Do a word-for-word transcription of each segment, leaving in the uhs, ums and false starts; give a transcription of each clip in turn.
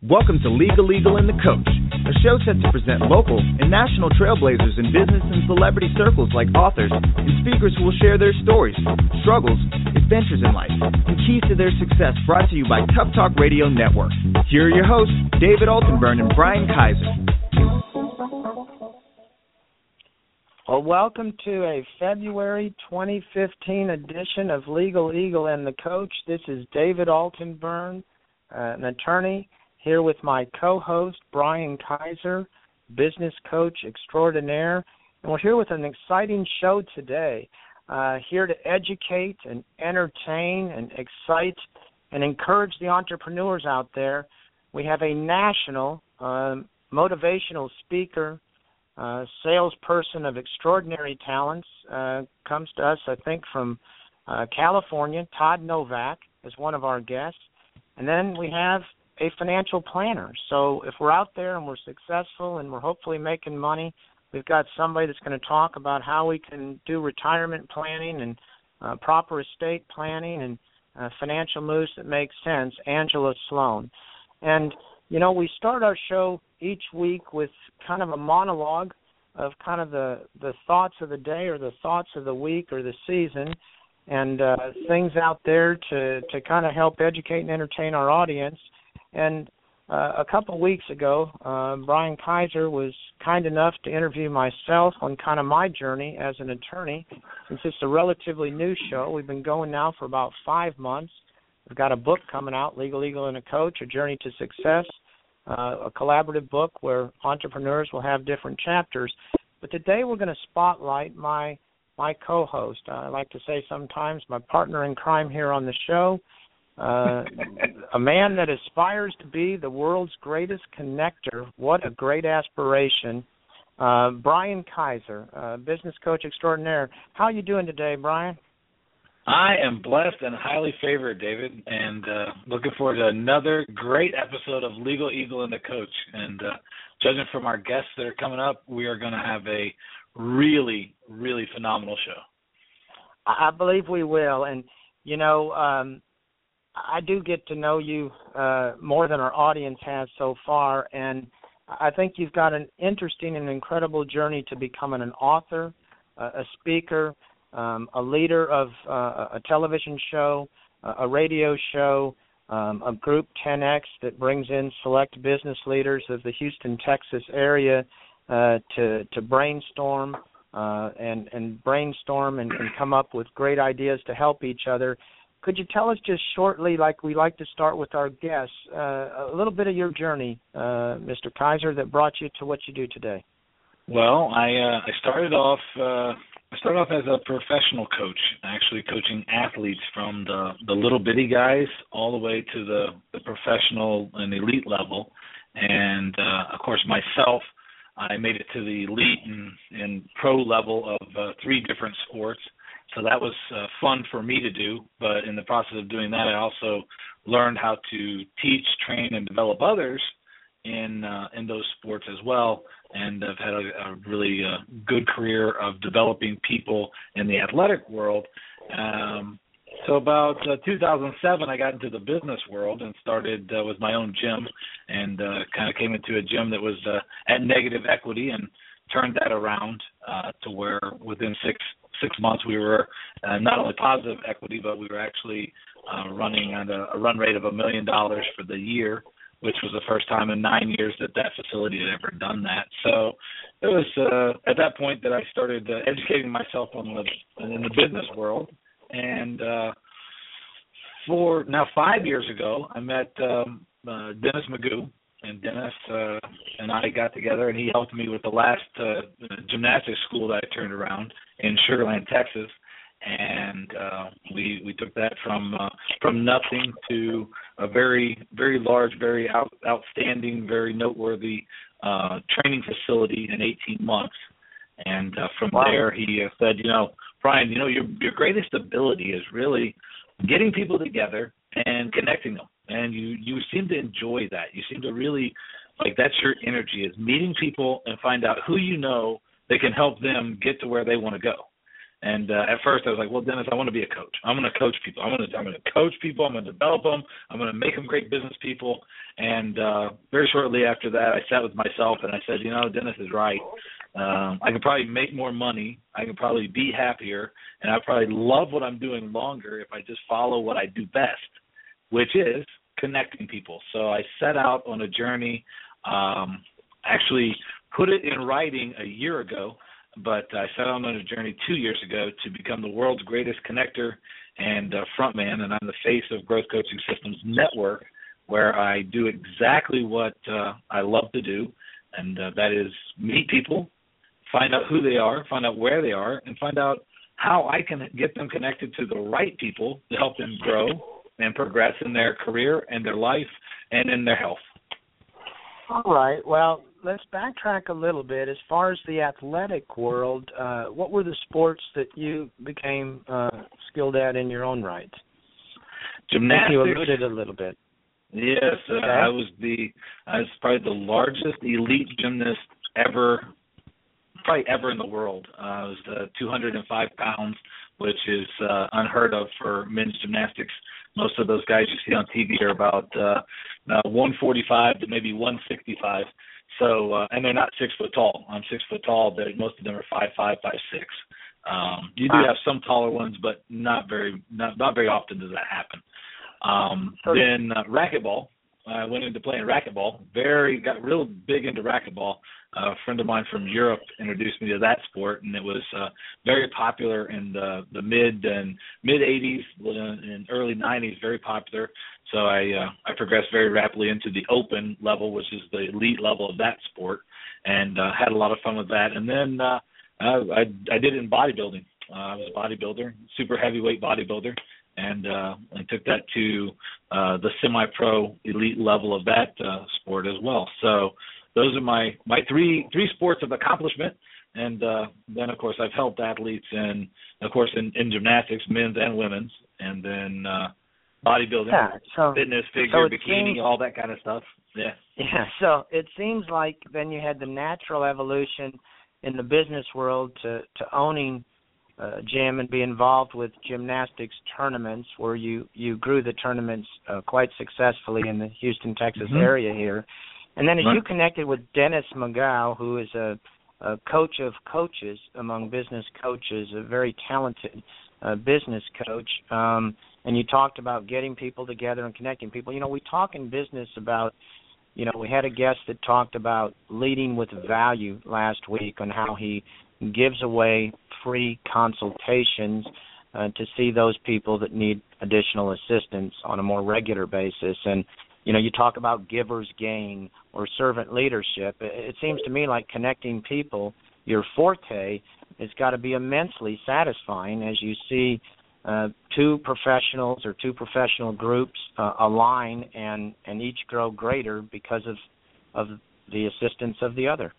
Welcome to Legal Eagle and the Coach, a show set to present local and national trailblazers in business and celebrity circles like authors and speakers who will share their stories, struggles, adventures in life, and keys to their success, brought to you by Tough Talk Radio Network. Here are your hosts, David Altenburn and Brian Kaiser. Well, welcome to a February twenty fifteen edition of Legal Eagle and the Coach. This is David Altenburn, uh, an attorney, here with my co-host, Brian Kaiser, business coach extraordinaire. And we're here with an exciting show today, uh, here to educate and entertain and excite and encourage the entrepreneurs out there. We have a national um, motivational speaker, uh, salesperson of extraordinary talents, uh, comes to us, I think, from uh, California. Todd Novak is one of our guests. And then we have a financial planner. So if we're out there and we're successful and we're hopefully making money, we've got somebody that's going to talk about how we can do retirement planning and uh, proper estate planning and uh, financial moves that make sense, Angela Sloan. And, you know, we start our show each week with kind of a monologue of kind of the, the thoughts of the day or the thoughts of the week or the season, and uh, things out there to, to kind of help educate and entertain our audience. And uh, a couple of weeks ago, uh, Brian Kaiser was kind enough to interview myself on kind of my journey as an attorney. Since it's a relatively new show, we've been going now for about five months. We've got a book coming out, Legal Eagle and a Coach, A Journey to Success, uh, a collaborative book where entrepreneurs will have different chapters. But today we're going to spotlight my my co-host. Uh, I like to say sometimes my partner in crime here on the show, Uh, a man that aspires to be the world's greatest connector. What a great aspiration. Uh, Brian Kaiser, uh, business coach extraordinaire. How are you doing today, Brian? I am blessed and highly favored, David, and uh, looking forward to another great episode of Legal Eagle and the Coach. And uh, judging from our guests that are coming up, we are going to have a really, really phenomenal show. I believe we will. And, you know, um, I do get to know you uh, more than our audience has so far, and I think you've got an interesting and incredible journey to becoming an author, uh, a speaker, um, a leader of uh, a television show, uh, a radio show, um, a group ten X that brings in select business leaders of the Houston, Texas area uh, to, to brainstorm uh, and, and brainstorm and, and come up with great ideas to help each other. Could you tell us just shortly, like we like to start with our guests, uh, a little bit of your journey, uh, Mister Kaiser, that brought you to what you do today? Well, I uh, I started off uh, I started off as a professional coach, actually coaching athletes from the, the little bitty guys all the way to the, the professional and elite level. And, uh, of course, myself, I made it to the elite and, and pro level of uh, three different sports. So that was uh, fun for me to do, but in the process of doing that, I also learned how to teach, train, and develop others in uh, in those sports as well, and I've had a, a really uh, good career of developing people in the athletic world. Um, so about uh, two thousand seven, I got into the business world and started uh, with my own gym, and uh, kind of came into a gym that was uh, at negative equity and turned that around uh, to where within six six months we were uh, not only positive equity, but we were actually uh, running at a, a run rate of a million dollars for the year, which was the first time in nine years that that facility had ever done that. So it was uh, at that point that I started uh, educating myself on the in the business world. And uh, for now five years ago, I met um, uh, Dennis Magoo. And Dennis uh, and I got together, and he helped me with the last uh, gymnastics school that I turned around in Sugar Land, Texas. And uh, we we took that from uh, from nothing to a very, very large, very out, outstanding, very noteworthy uh, training facility in eighteen months. And uh, from wow. there, he uh, said, you know, Brian, you know, your your greatest ability is really getting people together and connecting them. And you, you seem to enjoy that. You seem to really, like, that's your energy, is meeting people and find out who you know that can help them get to where they want to go. And uh, at first I was like, well, Dennis, I want to be a coach. I'm going to coach people. I'm going to I'm going to coach people. I'm going to develop them. I'm going to make them great business people. And uh, very shortly after that, I sat with myself and I said, you know, Dennis is right. Um, I could probably make more money. I could probably be happier, and I probably love what I'm doing longer if I just follow what I do best, which is connecting people. So I set out on a journey, um, actually put it in writing a year ago, but I set out on a journey two years ago to become the world's greatest connector and uh, frontman, and I'm the face of Growth Coaching Systems Network, where I do exactly what uh, I love to do, and uh, that is meet people, find out who they are, find out where they are, and find out how I can get them connected to the right people to help them grow and progress in their career and their life and in their health. All right. Well, let's backtrack a little bit. As far as the athletic world, uh, what were the sports that you became uh, skilled at in your own right? Gymnastics. You alluded a little bit. Yes, uh, okay. I was the I was probably the largest elite gymnast ever, probably ever in the world. Uh, I was uh, two hundred five pounds, which is uh, unheard of for men's gymnastics. Most of those guys you see on T V are about uh, uh, one forty-five to maybe one sixty-five. So, uh, and they're not six foot tall. I'm six foot tall, but most of them are five five, five six. Um, you do have some taller ones, but not very not not very often does that happen. Um, then uh, racquetball. I went into playing racquetball. Very got real big into racquetball. Uh, a friend of mine from Europe introduced me to that sport, and it was uh, very popular in the, the mid and mid eighties and early nineties. Very popular. So I uh, I progressed very rapidly into the open level, which is the elite level of that sport, and uh, had a lot of fun with that. And then uh, I, I I did it in bodybuilding. Uh, I was a bodybuilder, super heavyweight bodybuilder. And uh, I took that to uh, the semi-pro elite level of that uh, sport as well. So those are my, my three three sports of accomplishment. And uh, then, of course, I've helped athletes in, of course, in, in gymnastics, men's and women's, and then uh, bodybuilding, yeah, so, fitness, figure, so bikini, seems, all that kind of stuff. Yeah. Yeah. So it seems like then you had the natural evolution in the business world to, to owning Uh, gym and be involved with gymnastics tournaments, where you, you grew the tournaments uh, quite successfully in the Houston, Texas mm-hmm. area here. And then as right. you connected with Dennis McGow, who is a, a coach of coaches among business coaches, a very talented uh, business coach, um, and you talked about getting people together and connecting people. You know, we talk in business about, you know, we had a guest that talked about leading with value last week on how he gives away free consultations uh, to see those people that need additional assistance on a more regular basis. And, you know, you talk about giver's gain or servant leadership. It seems to me like connecting people, your forte, has got to be immensely satisfying as you see uh, two professionals or two professional groups uh, align and, and each grow greater because of, of the assistance of the other.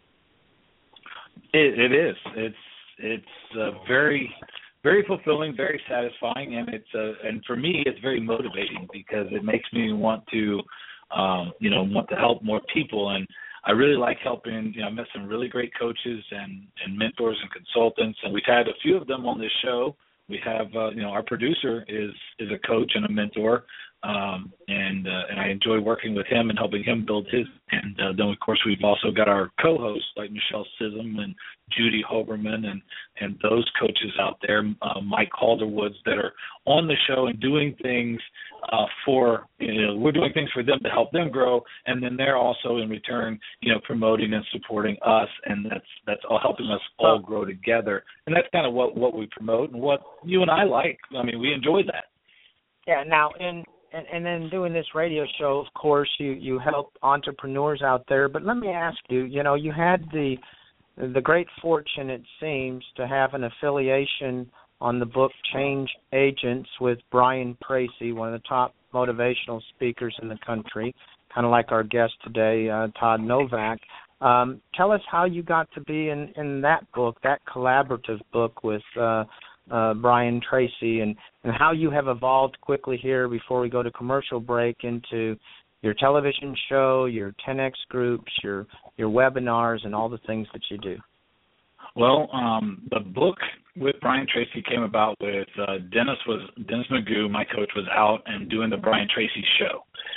It, it is. It's it's uh, very very fulfilling, very satisfying, and it's uh, and for me it's very motivating because it makes me want to um, you know want to help more people, and I really like helping. You know, I met some really great coaches and, and mentors and consultants, and we've had a few of them on this show. We have uh, you know our producer is is a coach and a mentor. Um, and uh, and I enjoy working with him and helping him build his. And uh, then, of course, we've also got our co-hosts like Michelle Sissom and Judy Hoberman and, and those coaches out there, uh, Mike Calderwoods, that are on the show and doing things uh, for, you know, we're doing things for them to help them grow. And then they're also in return, you know, promoting and supporting us. And that's that's all helping us all grow together. And that's kind of what, what we promote and what you and I like. I mean, we enjoy that. Yeah, now, in And, and then doing this radio show, of course, you, you help entrepreneurs out there. But let me ask you, you know, you had the the great fortune, it seems, to have an affiliation on the book Change Agents with Brian Tracy, one of the top motivational speakers in the country, kind of like our guest today, uh, Todd Novak. Um, tell us how you got to be in, in that book, that collaborative book with uh Uh, Brian Tracy, and, and how you have evolved quickly here before we go to commercial break into your television show, your ten X groups, your your webinars, and all the things that you do. Well, um, the book with Brian Tracy came about with uh, Dennis was Dennis Magoo, my coach, was out and doing the Brian Tracy show,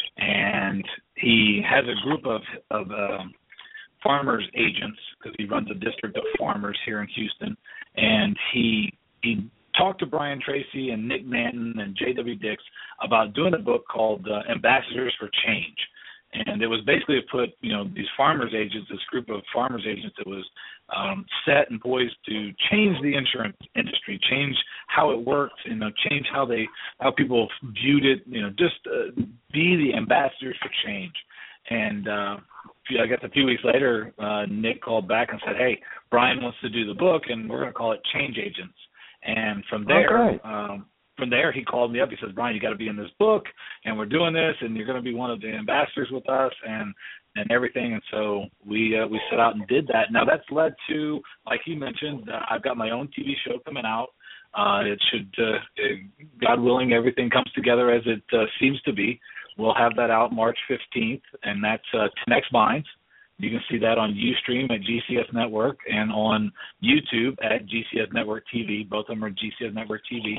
and he has a group of of um, farmers agents because he runs a district of farmers here in Houston, and he he talked to Brian Tracy and Nick Manton and J W Dix about doing a book called uh, Ambassadors for Change. And it was basically to put, you know, these farmers agents, this group of farmers agents that was um, set and poised to change the insurance industry, change how it worked, you know, change how they, how people viewed it, you know, just uh, be the ambassadors for change. And uh, I guess a few weeks later, uh, Nick called back and said, hey, Brian wants to do the book, and we're going to call it Change Agents. And from there, okay. um, From there, he called me up. He says, Brian, you got to be in this book, and we're doing this, and you're going to be one of the ambassadors with us and and everything. And so we uh, we set out and did that. Now, that's led to, like he mentioned, uh, I've got my own T V show coming out. Uh, it should, uh, it, God willing, everything comes together as it uh, seems to be. We'll have that out March fifteenth, and that's uh, ten X Minds. You can see that on Ustream at G C S Network and on YouTube at G C S Network T V. Both of them are G C S Network T V.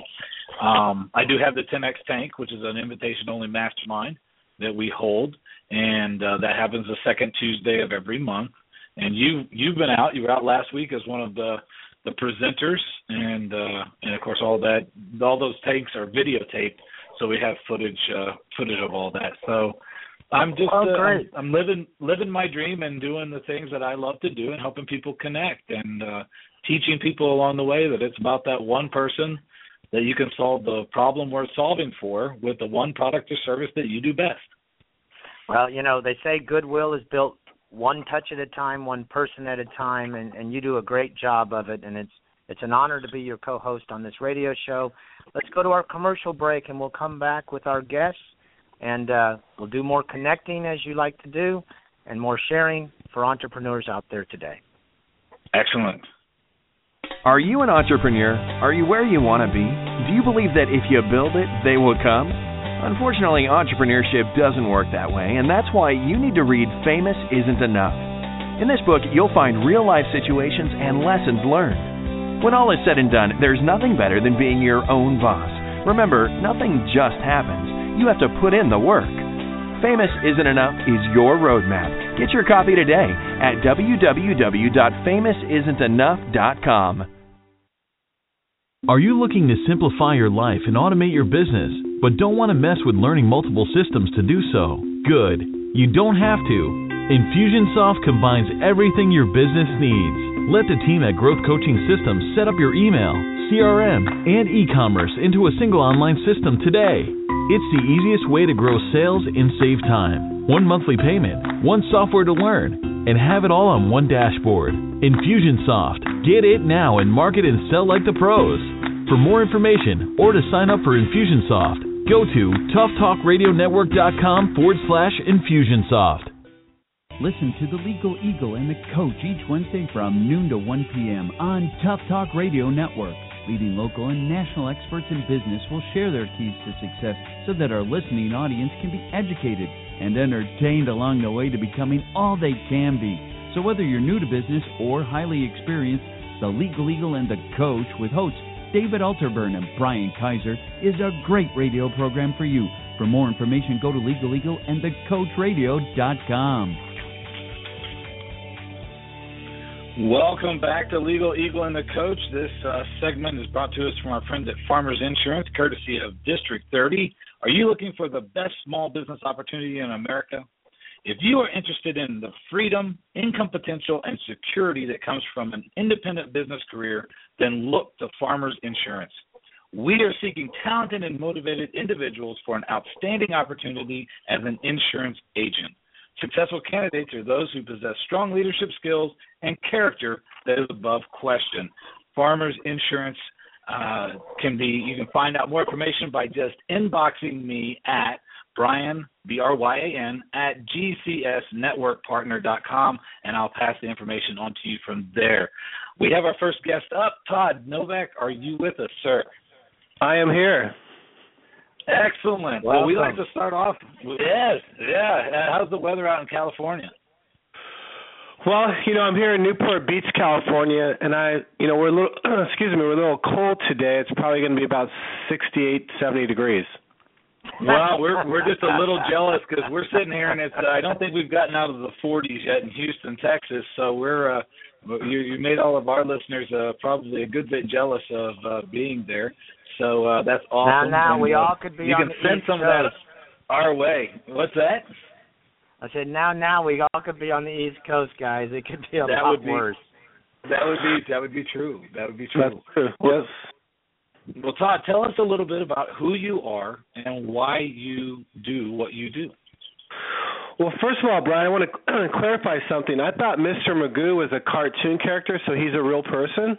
Um, I do have the ten X Tank, which is an invitation-only mastermind that we hold, and uh, that happens the second Tuesday of every month. And you, you've been out. You were out last week as one of the, the presenters, and uh, and of course all that, all those tanks are videotaped, so we have footage uh, footage of all that. So. I'm just oh, uh, great. I'm, I'm living living my dream and doing the things that I love to do and helping people connect and uh, teaching people along the way that it's about that one person that you can solve the problem worth solving for with the one product or service that you do best. Well, you know, they say goodwill is built one touch at a time, one person at a time, and, and you do a great job of it, and it's it's an honor to be your co-host on this radio show. Let's go to our commercial break, and we'll come back with our guests. And uh, we'll do more connecting, as you like to do, and more sharing for entrepreneurs out there today. Excellent. Are you an entrepreneur? Are you where you want to be? Do you believe that if you build it, they will come? Unfortunately, entrepreneurship doesn't work that way, and that's why you need to read Famous Isn't Enough. In this book, you'll find real-life situations and lessons learned. When all is said and done, there's nothing better than being your own boss. Remember, nothing just happens. You have to put in the work. Famous Isn't Enough is your roadmap. Get your copy today at w w w dot famous isn't enough dot com. Are you looking to simplify your life and automate your business, but don't want to mess with learning multiple systems to do so? Good. You don't have to. Infusionsoft combines everything your business needs. Let the team at Growth Coaching Systems set up your email, C R M, and e-commerce into a single online system today. It's the easiest way to grow sales and save time. One monthly payment, one software to learn, and have it all on one dashboard. Infusionsoft. Get it now and market and sell like the pros. For more information or to sign up for Infusionsoft, go to toughtalkradionetwork.com forward slash Infusionsoft. Listen to The Legal Eagle and the Coach each Wednesday from noon to one p.m. on Tough Talk Radio Network. Leading local and national experts in business will share their keys to success so that our listening audience can be educated and entertained along the way to becoming all they can be. So whether you're new to business or highly experienced, The Legal Eagle and the Coach with hosts David Alterburn and Brian Kaiser is a great radio program for you. For more information, go to legal eagle and the coach radio dot com. Welcome back to Legal Eagle and the Coach. This uh, segment is brought to us from our friends at Farmers Insurance, courtesy of District thirty. Are you looking for the best small business opportunity in America? If you are interested in the freedom, income potential, and security that comes from an independent business career, then look to Farmers Insurance. We are seeking talented and motivated individuals for an outstanding opportunity as an insurance agent. Successful candidates are those who possess strong leadership skills and character that is above question. Farmers Insurance uh, can be, you can find out more information by just inboxing me at Brian, B R Y A N, at G C S network partner dot com, and I'll pass the information on to you from there. We have our first guest up. Todd Novak, are you with us, sir? I am here. Excellent. Welcome. Well, we like to start off. Yes, yeah. How's the weather out in California? Well, you know, I'm here in Newport Beach, California, and I, you know, we're a little, excuse me, we're a little cold today. It's probably going to be about sixty-eight, seventy degrees. Well, we're we're just a little jealous because we're sitting here and it's. Uh, I don't think we've gotten out of the forties yet in Houston, Texas. So we're. Uh, you you made all of our listeners uh, probably a good bit jealous of uh, being there. So uh, that's awesome. Now, now and, we uh, all could be you on can the send East some Coast. of that our way. What's that? I said, now, now we all could be on the East Coast, guys. It could be a That lot would be, worse. That would be that would be true. That would be true. That's true. Yes. Well, Todd, tell us a little bit about who you are and why you do what you do. Well, first of all, Brian, I want to clarify something. I thought Mister Magoo was a cartoon character, so he's a real person.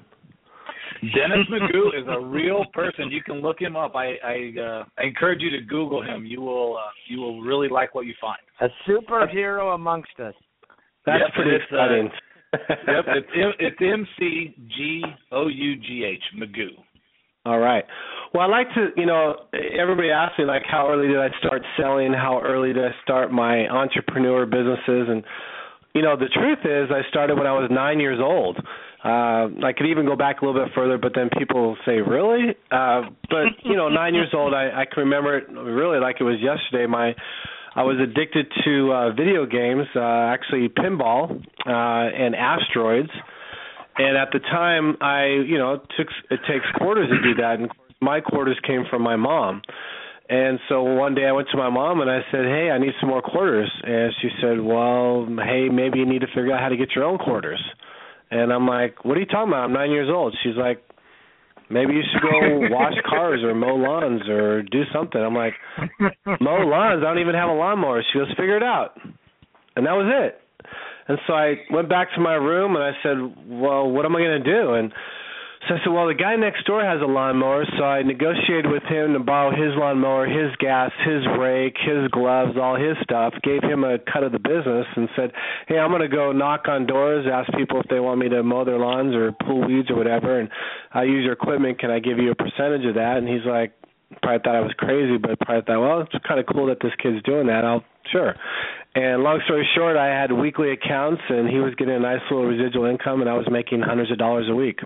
Dennis Magoo is a real person. You can look him up. I I, uh, I encourage you to Google him. You will uh, you will really like what you find. A superhero amongst us. That's yep, pretty it's, exciting. Uh, yep, it's it's M C G O U G H Magoo. All right. Well, I like to, you know, everybody asks me, like, how early did I start selling? How early did I start my entrepreneur businesses? And, you know, the truth is I started when I was nine years old. Uh, I could even go back a little bit further, but then people say, really? Uh, but, you know, nine years old, I, I can remember it really like it was yesterday. My I was addicted to uh, video games, uh, actually pinball uh, and asteroids. And at the time, I, you know, it, took, it takes quarters to do that, and my quarters came from my mom. And so one day I went to my mom and I said, hey, I need some more quarters. And she said, well, hey, maybe you need to figure out how to get your own quarters. And I'm like, what are you talking about? I'm nine years old. She's like, maybe you should go wash cars or mow lawns or do something. I'm like, mow lawns? I don't even have a lawnmower. She goes, figure it out. And that was it. And so I went back to my room and I said, well, what am I going to do? And so I said, well, the guy next door has a lawnmower, so I negotiated with him to borrow his lawnmower, his gas, his rake, his gloves, all his stuff, gave him a cut of the business and said, hey, I'm going to go knock on doors, ask people if they want me to mow their lawns or pull weeds or whatever, and I use your equipment. Can I give you a percentage of that? And he's like, probably thought I was crazy, but probably thought, well, it's kind of cool that this kid's doing that. I'll, sure. And long story short, I had weekly accounts, and he was getting a nice little residual income, and I was making hundreds of dollars a week.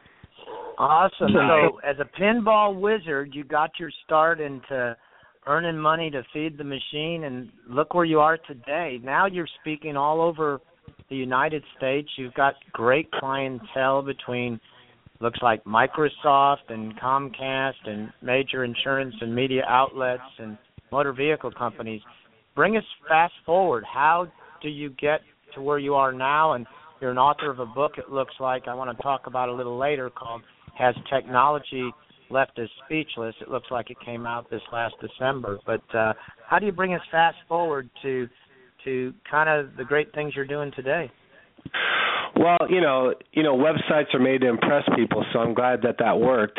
Awesome. So as a pinball wizard, you got your start into earning money to feed the machine, and look where you are today. Now you're speaking all over the United States. You've got great clientele between, looks like Microsoft and Comcast and major insurance and media outlets and motor vehicle companies. Bring us fast forward. How do you get to where you are now? And you're an author of a book, it looks like, I want to talk about a little later, called Has Technology Left Us Speechless? It looks like it came out this last December. But uh, how do you bring us fast forward to to kind of the great things you're doing today? Well, you know, you know, websites are made to impress people, so I'm glad that that worked.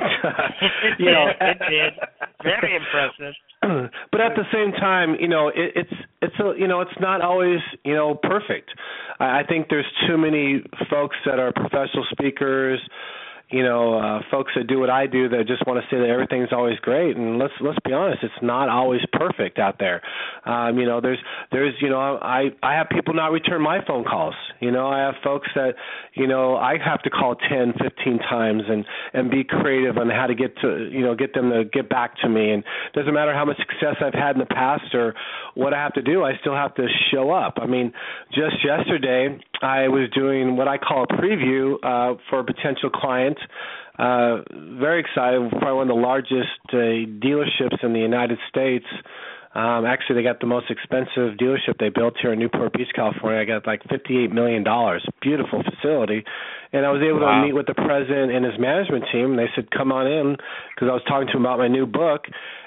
you know, it did. Very impressive. But at the same time, you know, it, it's it's a, you know, it's not always, you know, perfect. I, I think there's too many folks that are professional speakers, you know, uh, folks that do what I do that just want to say that everything's always great. And let's let's be honest, it's not always perfect out there. Um, you know, there's there's you know, I I have people not return my phone calls. You know, I have folks that, you know, I have to call ten, fifteen times and and be creative on how to get to, you know, get them to get back to me. And it doesn't matter how much success I've had in the past or what I have to do, I still have to show up. I mean, just yesterday I was doing what I call a preview uh, for a potential client. Uh, very excited. Probably one of the largest uh, dealerships in the United States. Um, actually, they got the most expensive dealership they built here in Newport Beach, California. I got like fifty-eight million dollars. Beautiful facility. And I was able wow. to meet with the president and his management team. And they said, come on in, because I was talking to him about my new book.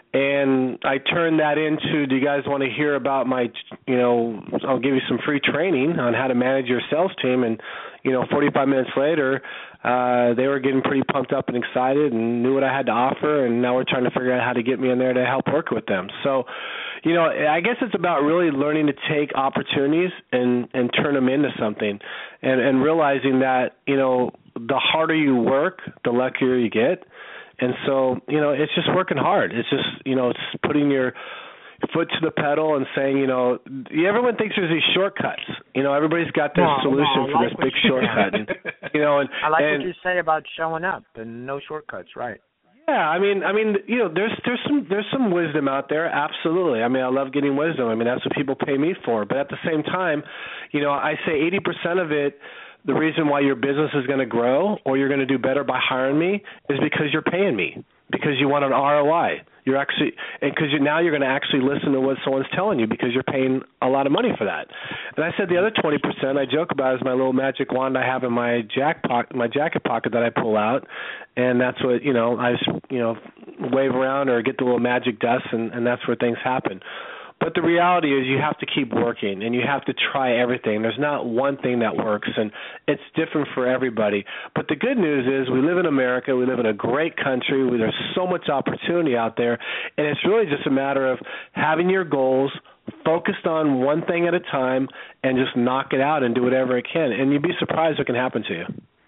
And I turned that into, do you guys want to hear about my, you know, I'll give you some free training on how to manage your sales team. And, you know, forty-five minutes later, uh, they were getting pretty pumped up and excited and knew what I had to offer. And now we're trying to figure out how to get me in there to help work with them. So, you know, I guess it's about really learning to take opportunities and, and turn them into something, and, and realizing that, you know, the harder you work, the luckier you get. And so, you know, it's just working hard. It's just, you know, it's putting your foot to the pedal and saying, you know, everyone thinks there's these shortcuts. You know, everybody's got their no, solution no, for like this big shortcut. And, you know, and I like and, what you say about showing up and no shortcuts, right? Yeah, I mean, I mean, you know, there's there's some there's some wisdom out there, absolutely. I mean, I love getting wisdom. I mean, that's what people pay me for. But at the same time, you know, I say eighty percent of it, the reason why your business is going to grow or you're going to do better by hiring me is because you're paying me, because you want an R O I. You're actually, and because you, now you're going to actually listen to what someone's telling you because you're paying a lot of money for that. And I said the other twenty percent I joke about is my little magic wand I have in my jack pocket, my jacket pocket that I pull out, and that's what, you know, I just, you know, wave around or get the little magic dust, and, and that's where things happen. But the reality is you have to keep working, and you have to try everything. There's not one thing that works, and it's different for everybody. But the good news is we live in America. We live in a great country. There's so much opportunity out there, and it's really just a matter of having your goals, focused on one thing at a time, and just knock it out and do whatever it can. And you'd be surprised what can happen to you.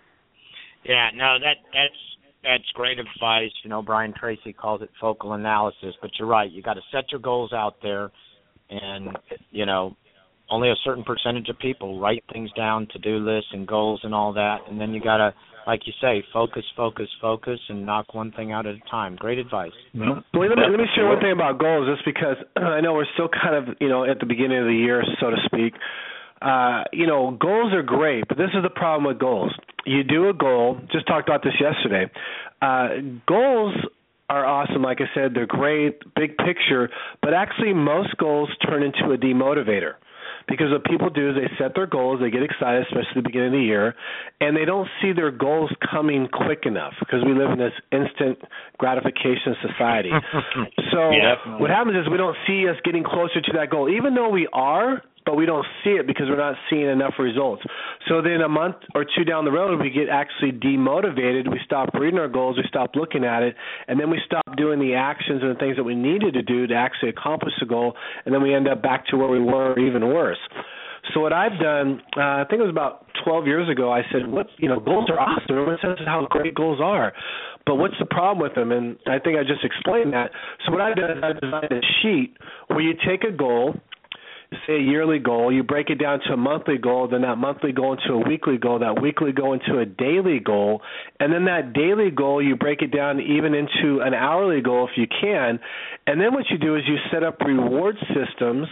Yeah, no, that that's that's great advice. You know, Brian Tracy calls it focal analysis, but you're right. You got to set your goals out there, and you know, only a certain percentage of people write things down, to-do lists and goals and all that, and then you got to, like you say, focus, focus, focus, and knock one thing out at a time. Great advice. Well, let me, let me share one thing about goals, just because I know we're still kind of, you know, at the beginning of the year, so to speak. Uh, you know, goals are great, but this is the problem with goals. You do a goal, just talked about this yesterday. Uh, goals are awesome, like I said, they're great, big picture, but actually most goals turn into a demotivator. Because what people do is they set their goals, they get excited, especially at the beginning of the year, and they don't see their goals coming quick enough because we live in this instant gratification society. So yeah, what happens is we don't see us getting closer to that goal, even though we are, but we don't see it because we're not seeing enough results. So then a month or two down the road, we get actually demotivated. We stop reading our goals, we stop looking at it, and then we stop doing the actions and the things that we needed to do to actually accomplish the goal, and then we end up back to where we were, or even worse. So what I've done, uh, I think it was about twelve years ago, I said, "What, you know, goals are awesome. Everyone says how great goals are. But what's the problem with them?" And I think I just explained that. So what I've done is I've designed a sheet where you take a goal, say a yearly goal, you break it down to a monthly goal, then that monthly goal into a weekly goal, that weekly goal into a daily goal, and then that daily goal you break it down even into an hourly goal if you can, and then what you do is you set up reward systems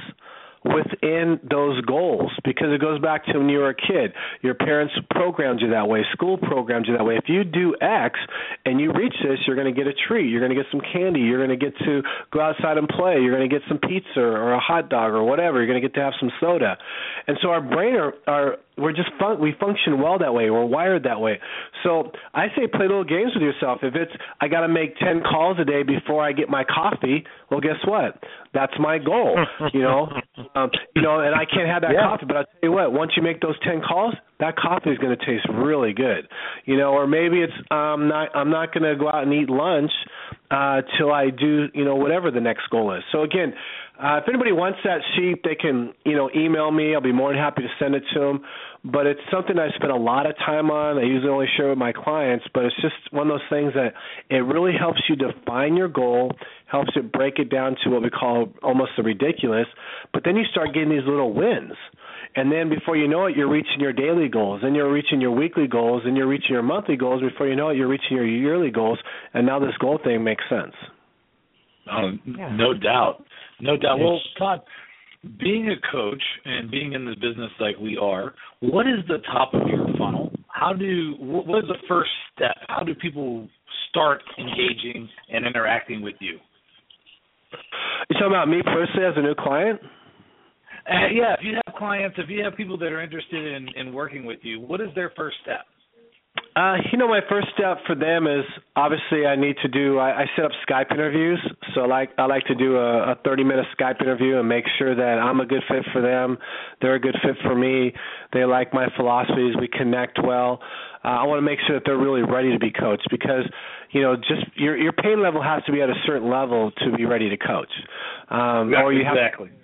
within those goals, because it goes back to when you were a kid. Your parents programmed you that way. School programmed you that way. If you do X and you reach this, you're going to get a treat. You're going to get some candy. You're going to get to go outside and play. You're going to get some pizza or a hot dog or whatever. You're going to get to have some soda. And so our brain are, are we're just fun- we function well that way. We're wired that way. So I say play little games with yourself. If it's I got to make ten calls a day before I get my coffee, well, guess what? That's my goal. You know, um, you know, and I can't have that yeah. coffee. But I'll tell you what, once you make those ten calls, that coffee is going to taste really good. You know, or maybe it's um, not. I'm not going to go out and eat lunch uh, till I do, you know, whatever the next goal is. So again, uh, if anybody wants that sheet, they can, you know, email me. I'll be more than happy to send it to them. But it's something I spend a lot of time on. I usually only share with my clients, but it's just one of those things that it really helps you define your goal, helps it break it down to what we call almost the ridiculous, but then you start getting these little wins. And then before you know it, you're reaching your daily goals, and you're reaching your weekly goals, and you're reaching your monthly goals. Before you know it, you're reaching your yearly goals, and now this goal thing makes sense. Oh, yeah. No doubt. No doubt. Well, Todd, being a coach and being in this business like we are, what is the top of your funnel? How do what is the first step? How do people start engaging and interacting with you? You're talking about me personally as a new client? Uh, yeah, if you have clients, if you have people that are interested in, in working with you, what is their first step? Uh, you know, my first step for them is obviously I need to do, I, I set up Skype interviews. So I like, I like to do a, a thirty-minute Skype interview and make sure that I'm a good fit for them. They're a good fit for me. They like my philosophies. We connect well. Uh, I want to make sure that they're really ready to be coached because, you know, just your your pain level has to be at a certain level to be ready to coach. Um, yeah, or you exactly. have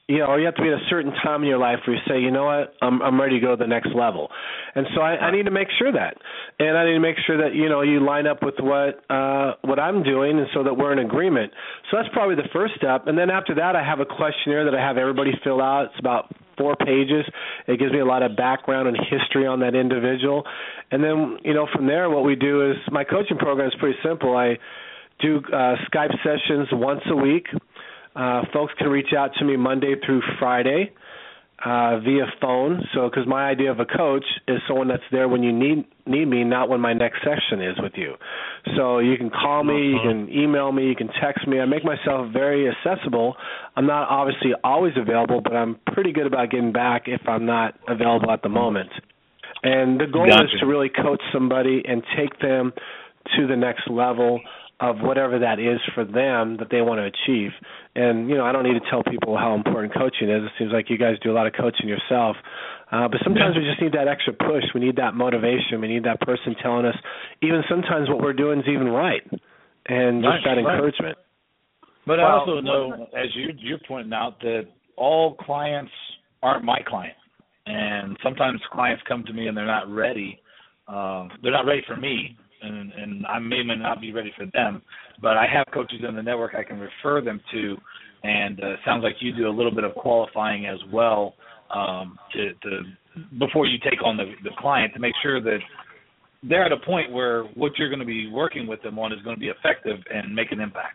you know, or you have to be at a certain time in your life where you say, you know what, I'm I'm ready to go to the next level. And so I, I need to make sure that, and I need to make sure that, you know, you line up with what uh, what I'm doing, and so that we're in agreement. So that's probably the first step. And then after that, I have a questionnaire that I have everybody fill out. It's about four pages. It gives me a lot of background and history on that individual. And then, you know, from there, what we do is my coaching program is pretty simple. I do uh, Skype sessions once a week. Uh, folks can reach out to me Monday through Friday uh, via phone. So, because my idea of a coach is someone that's there when you need need me, not when my next session is with you. So you can call me, you can email me, you can text me. I make myself very accessible. I'm not obviously always available, but I'm pretty good about getting back if I'm not available at the moment. And the goal Gotcha. is to really coach somebody and take them to the next level of whatever that is for them that they want to achieve. And, you know, I don't need to tell people how important coaching is. It seems like you guys do a lot of coaching yourself. Uh, but sometimes yeah. we just need that extra push. We need that motivation. We need that person telling us even sometimes what we're doing is even right, and just right, that right. encouragement. But well, I also know, as you, you're pointing out, that all clients aren't my client. And sometimes clients come to me and they're not ready. Uh, they're not ready for me. And, and I may not be ready for them, but I have coaches in the network I can refer them to, and uh, it sounds like you do a little bit of qualifying as well um, to, to before you take on the, the client to make sure that they're at a point where what you're going to be working with them on is going to be effective and make an impact.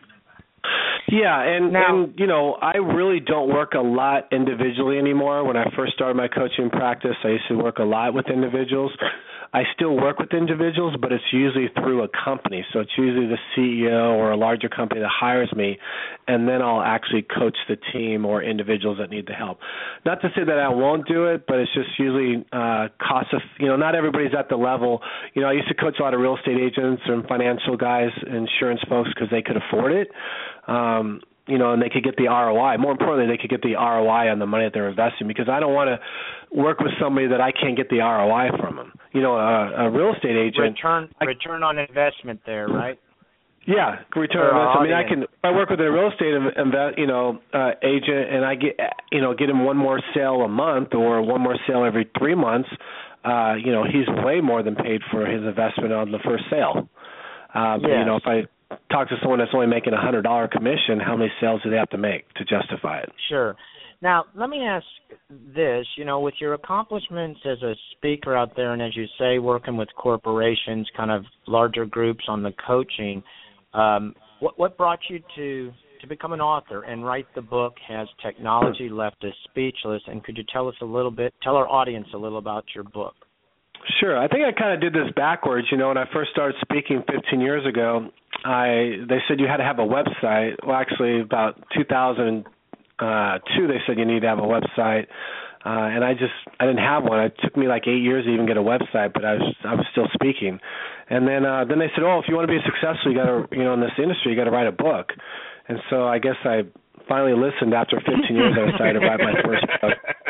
Yeah, and, now, and, you know, I really don't work a lot individually anymore. When I first started my coaching practice, I used to work a lot with individuals. I still work with individuals, but it's usually through a company. So it's usually the C E O or a larger company that hires me, and then I'll actually coach the team or individuals that need the help. Not to say that I won't do it, but it's just usually uh, cost of, you know, not everybody's at the level. You know, I used to coach a lot of real estate agents and financial guys, insurance folks, because they could afford it. Um, you know, and they could get the R O I. More importantly, they could get the R O I on the money that they're investing, because I don't want to work with somebody that I can't get the R O I from them. You know, a, a real estate agent. Return I, return on investment there, right? Yeah, return on investment. I mean, I can. If I work with a real estate invest, you know, uh, agent, and I get, you know, get him one more sale a month or one more sale every three months. Uh, you know, he's way more than paid for his investment on the first sale. Uh, but, yes. you know, if I talk to someone that's only making a hundred dollar commission, how many sales do they have to make to justify it? Sure. Now, let me ask this, you know, with your accomplishments as a speaker out there, and as you say, working with corporations, kind of larger groups on the coaching, um, what, what brought you to, to become an author and write the book, Has Technology Left Us Speechless? And could you tell us a little bit, tell our audience a little about your book? Sure. I think I kind of did this backwards. You know, when I first started speaking fifteen years ago, I they said you had to have a website. Well, actually, about two thousand two, they said you need to have a website, uh, and I just I didn't have one. It took me like eight years to even get a website, but I was I was still speaking. And then uh, then they said, oh, if you want to be successful, you got to you know in this industry, you got to write a book. And so I guess I finally listened after fifteen years. I decided to write my first book.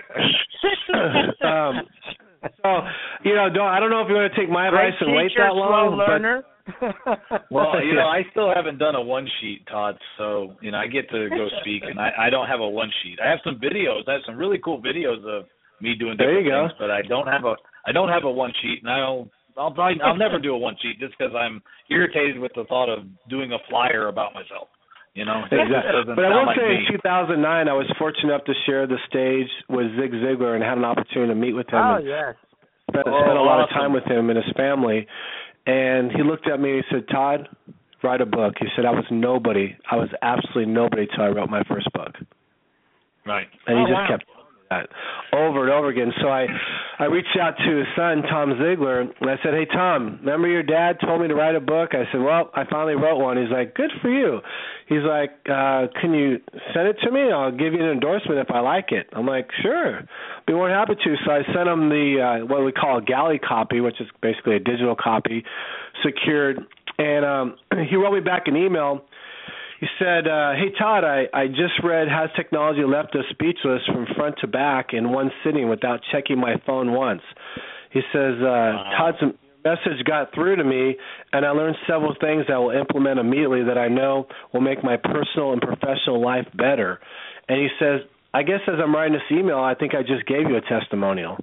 um, So, you know, don't, I don't know if you want to take my advice Great and wait teacher, that long. Slow learner. But, well, you know, I still haven't done a one sheet, Todd. So, you know, I get to go speak, and I, I don't have a one sheet. I have some videos. I have some really cool videos of me doing different there you things, go. but I don't have a I don't have a one sheet, and I'll I'll probably I'll never do a one sheet just because I'm irritated with the thought of doing a flyer about myself. You know, exactly. But I will like say, me. in two thousand nine, I was fortunate enough to share the stage with Zig Ziglar and had an opportunity to meet with him. Oh, and yes. Spent, oh, spent a lot awesome. of time with him and his family. And he looked at me and he said, Todd, write a book. He said, I was nobody. I was absolutely nobody until I wrote my first book. Right. And he oh, just wow. kept that over and over again. So I, I reached out to his son, Tom Ziglar, and I said, hey, Tom, remember your dad told me to write a book? I said, well, I finally wrote one. He's like, good for you. He's like, uh, can you send it to me? I'll give you an endorsement if I like it. I'm like, sure. Be more than happy to. So I sent him the uh, what we call a galley copy, which is basically a digital copy, secured. And um, he wrote me back an email. He said, uh, hey, Todd, I, I just read Has Technology Left Us Speechless from front to back in one sitting without checking my phone once. He says, uh, wow. Todd's message got through to me, and I learned several things that I will implement immediately that I know will make my personal and professional life better. And he says, I guess as I'm writing this email, I think I just gave you a testimonial.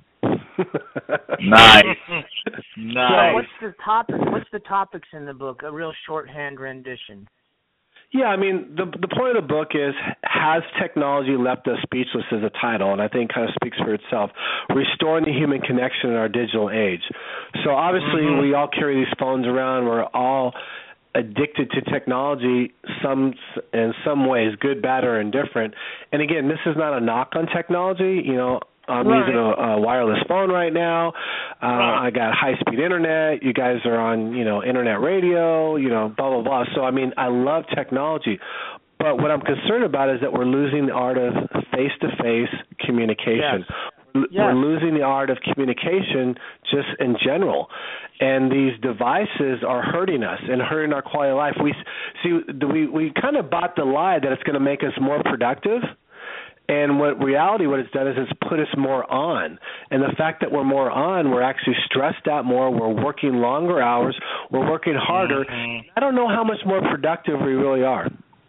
Nice. Nice. So what's the topic? What's the topics in the book? A real shorthand rendition. Yeah, I mean, the the point of the book is, has technology left us speechless as a title, and I think kind of speaks for itself. Restoring the human connection in our digital age. So obviously mm-hmm. we all carry these phones around. We're all addicted to technology some in some ways, good, bad, or indifferent. And again, this is not a knock on technology. You know, I'm right. using a, a wireless phone right now. Uh, right. I got high-speed internet. You guys are on, you know, internet radio, you know, blah, blah, blah. So, I mean, I love technology. But what I'm concerned about is that we're losing the art of face-to-face communication. Yes. Yes. We're losing the art of communication just in general. And these devices are hurting us and hurting our quality of life. We see we, we kind of bought the lie that it's going to make us more productive. And what reality, what it's done is it's put us more on. And the fact that we're more on, we're actually stressed out more. We're working longer hours. We're working harder. Mm-hmm. I don't know how much more productive we really are.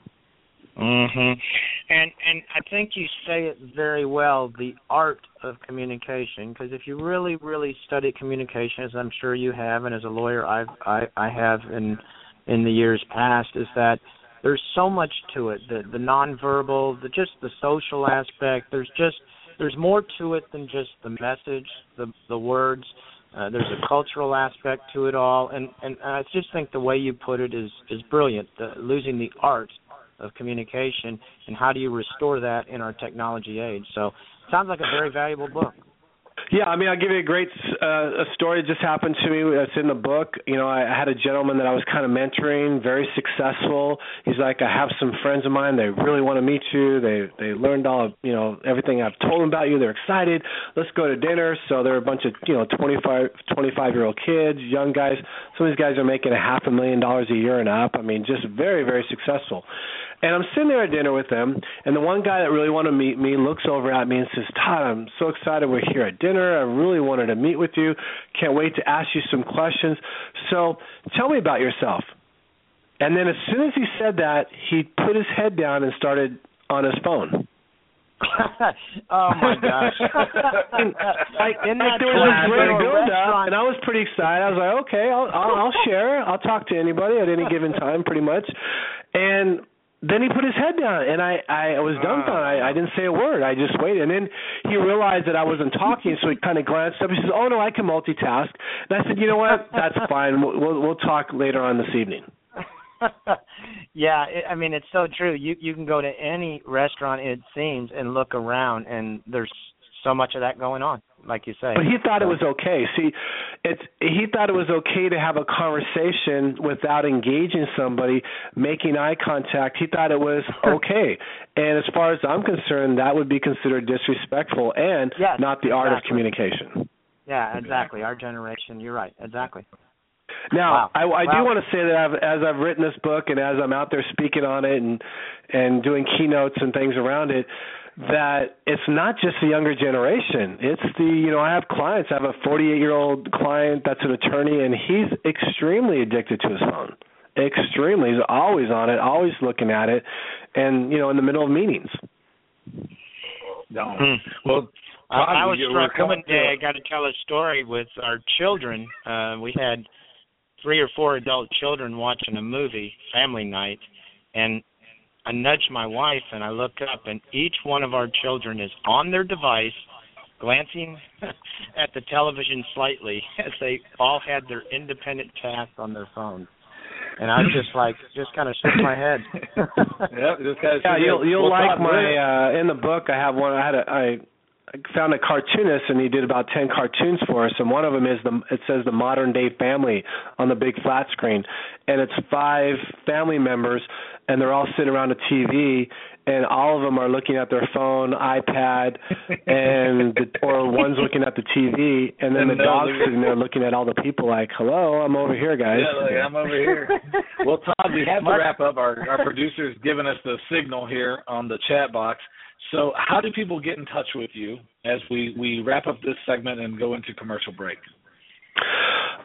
Mhm. And and I think you say it very well, the art of communication. Because if you really, really study communication, as I'm sure you have, and as a lawyer I've I, I have in in the years past, is that there's so much to it, the the nonverbal, the just the social aspect. There's just there's more to it than just the message, the the words. Uh, there's a cultural aspect to it all, and and I just think the way you put it is is brilliant. The, losing the art of communication, and how do you restore that in our technology age? So, it sounds like a very valuable book. Yeah, I mean, I'll give you a great uh, a story that just happened to me that's in the book. You know, I, I had a gentleman that I was kind of mentoring, very successful. He's like, I have some friends of mine. They really want to meet you. They they learned all, of, you know, everything I've told them about you. They're excited. Let's go to dinner. So there are a bunch of, you know, twenty-five, twenty-five-year-old kids, young guys. Some of these guys are making a half a million dollars a year and up. I mean, just very, very successful. And I'm sitting there at dinner with them, and the one guy that really wanted to meet me looks over at me and says, Todd, I'm so excited we're here at dinner. I really wanted to meet with you. Can't wait to ask you some questions. So tell me about yourself. And then as soon as he said that, he put his head down and started on his phone. Oh, my gosh. and, like, like there was a great build-up, and I was pretty excited. I was like, okay, I'll, I'll, I'll share. I'll talk to anybody at any given time pretty much. And then he put his head down, and I, I was dumbfounded. I, I didn't say a word. I just waited. And then he realized that I wasn't talking, so he kind of glanced up. He says, oh, no, I can multitask. And I said, you know what? That's fine. We'll, we'll, we'll talk later on this evening. Yeah, it, I mean, it's so true. You you can go to any restaurant, it seems, and look around, and there's so much of that going on, like you say. But he thought it was okay. See, it's he thought it was okay to have a conversation without engaging somebody, making eye contact. He thought it was okay. And as far as I'm concerned, that would be considered disrespectful and yes, not the exactly. art of communication. Yeah, exactly. Our generation, you're right. Exactly. Now, wow. I, I wow. do want to say that I've, as I've written this book and as I'm out there speaking on it and and doing keynotes and things around it, that it's not just the younger generation. It's the, you know, I have clients. I have a forty-eight-year-old client that's an attorney, and he's extremely addicted to his phone. Extremely. He's always on it, always looking at it, and, you know, in the middle of meetings. No. Hmm. Well, I, I was struck one day. I got to tell a story with our children. Uh, we had three or four adult children watching a movie, family night, and I nudged my wife, and I look up, and each one of our children is on their device, glancing at the television slightly as they all had their independent tasks on their phones. And I was just like, just kind of shook my head. Yep, just kind of yeah, you'll you'll we'll like my uh, in the book. I have one. I had a I. I found a cartoonist, and he did about ten cartoons for us, and one of them is the it says the modern day family on the big flat screen, and it's five family members, and they're all sitting around a T V, and all of them are looking at their phone, iPad, and the, or one's looking at the T V, and then and the dog's sitting there looking at all the people like, hello, I'm over here, guys. Yeah, like, I'm over here. Well, Todd, we have to wrap up. Our, our producer's given us the signal here on the chat box. So how do people get in touch with you as we, we wrap up this segment and go into commercial break?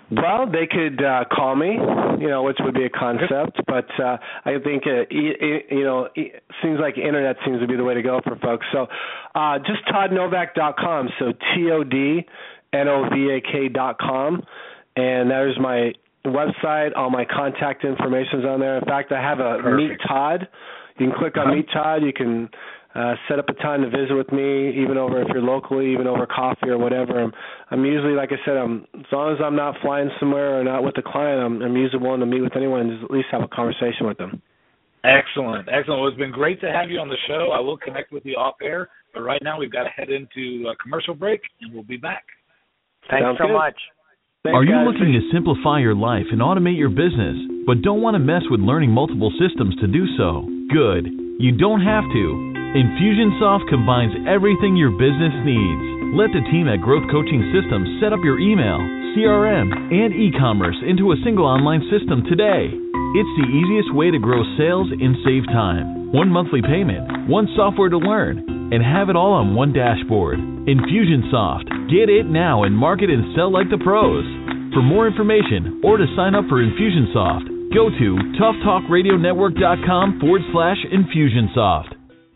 Well, they could uh, call me, you know, which would be a concept, but uh, I think, uh, e- e- you know, it seems like internet seems to be the way to go for folks. So uh, just todd novak dot com, so T O D N O V A K dot com, and there's my website. All my contact information is on there. In fact, I have a Perfect. Meet Todd. You can click on Meet Todd. You can Uh, set up a time to visit with me, even over if you're locally, even over coffee or whatever. I'm, I'm usually, like I said, I'm as long as I'm not flying somewhere or not with a client, I'm, I'm usually willing to meet with anyone and just at least have a conversation with them. Excellent, excellent. Well, it's been great to have you on the show. I will connect with you off air, but right now we've got to head into a commercial break, and we'll be back. Thanks Sounds so good. much. Thanks, Are you guys. looking to simplify your life and automate your business, but don't want to mess with learning multiple systems to do so? Good. You don't have to. Infusionsoft combines everything your business needs. Let the team at Growth Coaching Systems set up your email, C R M, and e-commerce into a single online system today. It's the easiest way to grow sales and save time. One monthly payment, one software to learn, and have it all on one dashboard. Infusionsoft. Get it now and market and sell like the pros. For more information or to sign up for Infusionsoft, go to toughtalkradionetwork.com forward slash Infusionsoft.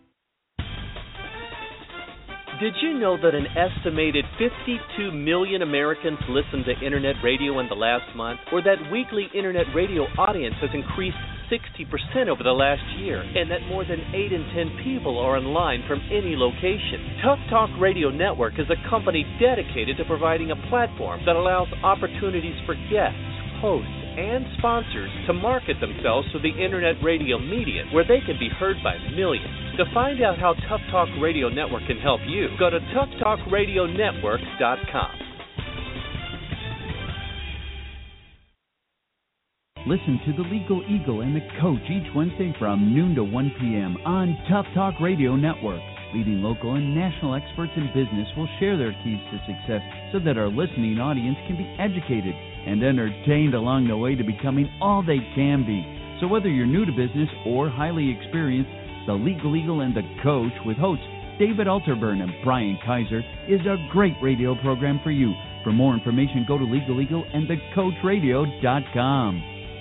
Did you know that an estimated fifty-two million Americans listened to Internet radio in the last month? Or that weekly Internet radio audience has increased sixty percent over the last year? And that more than eight in ten people are online from any location? Tough Talk Radio Network is a company dedicated to providing a platform that allows opportunities for guests, hosts, and sponsors to market themselves to the Internet radio medium where they can be heard by millions. To find out how Tough Talk Radio Network can help you, go to tough talk radio network dot com. Listen to the Legal Eagle and the Coach each Wednesday from noon to one p.m. on Tough Talk Radio Network. Leading local and national experts in business will share their keys to success so that our listening audience can be educated and entertained along the way to becoming all they can be. So whether you're new to business or highly experienced, the Legal Eagle and the Coach with hosts David Alterburn and Brian Kaiser is a great radio program for you. For more information, go to legal eagle and the coach radio dot com.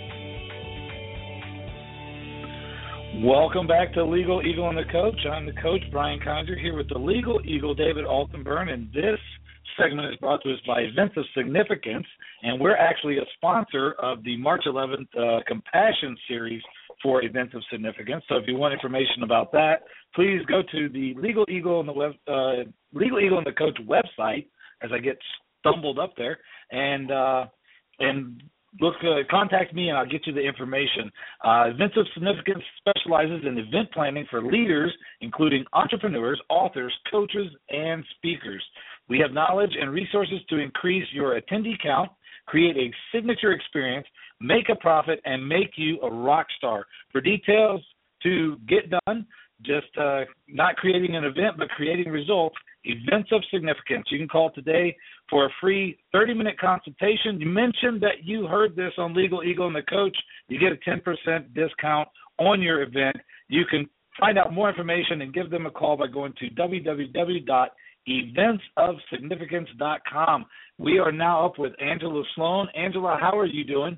Welcome back to Legal Eagle and the Coach. I'm the coach, Brian Kaiser, here with the Legal Eagle, David Altenburn, and this segment is brought to us by Events of Significance, and we're actually a sponsor of the March eleventh uh, Compassion Series for Events of Significance. So if you want information about that, please go to the Legal Eagle and the web, uh, Legal Eagle and the Coach website, as I get stumbled up there, and uh, and look, uh, contact me and I'll get you the information. Uh, Events of Significance specializes in event planning for leaders, including entrepreneurs, authors, coaches, and speakers. We have knowledge and resources to increase your attendee count, create a signature experience, make a profit, and make you a rock star. For details to get done, just uh, not creating an event, but creating results, Events of Significance. You can call today for a free thirty-minute consultation. You mentioned that you heard this on Legal Eagle and the Coach. You get a ten percent discount on your event. You can find out more information and give them a call by going to w w w dot events of significance dot com. We are now up with Angela Sloan. Angela, how are you doing?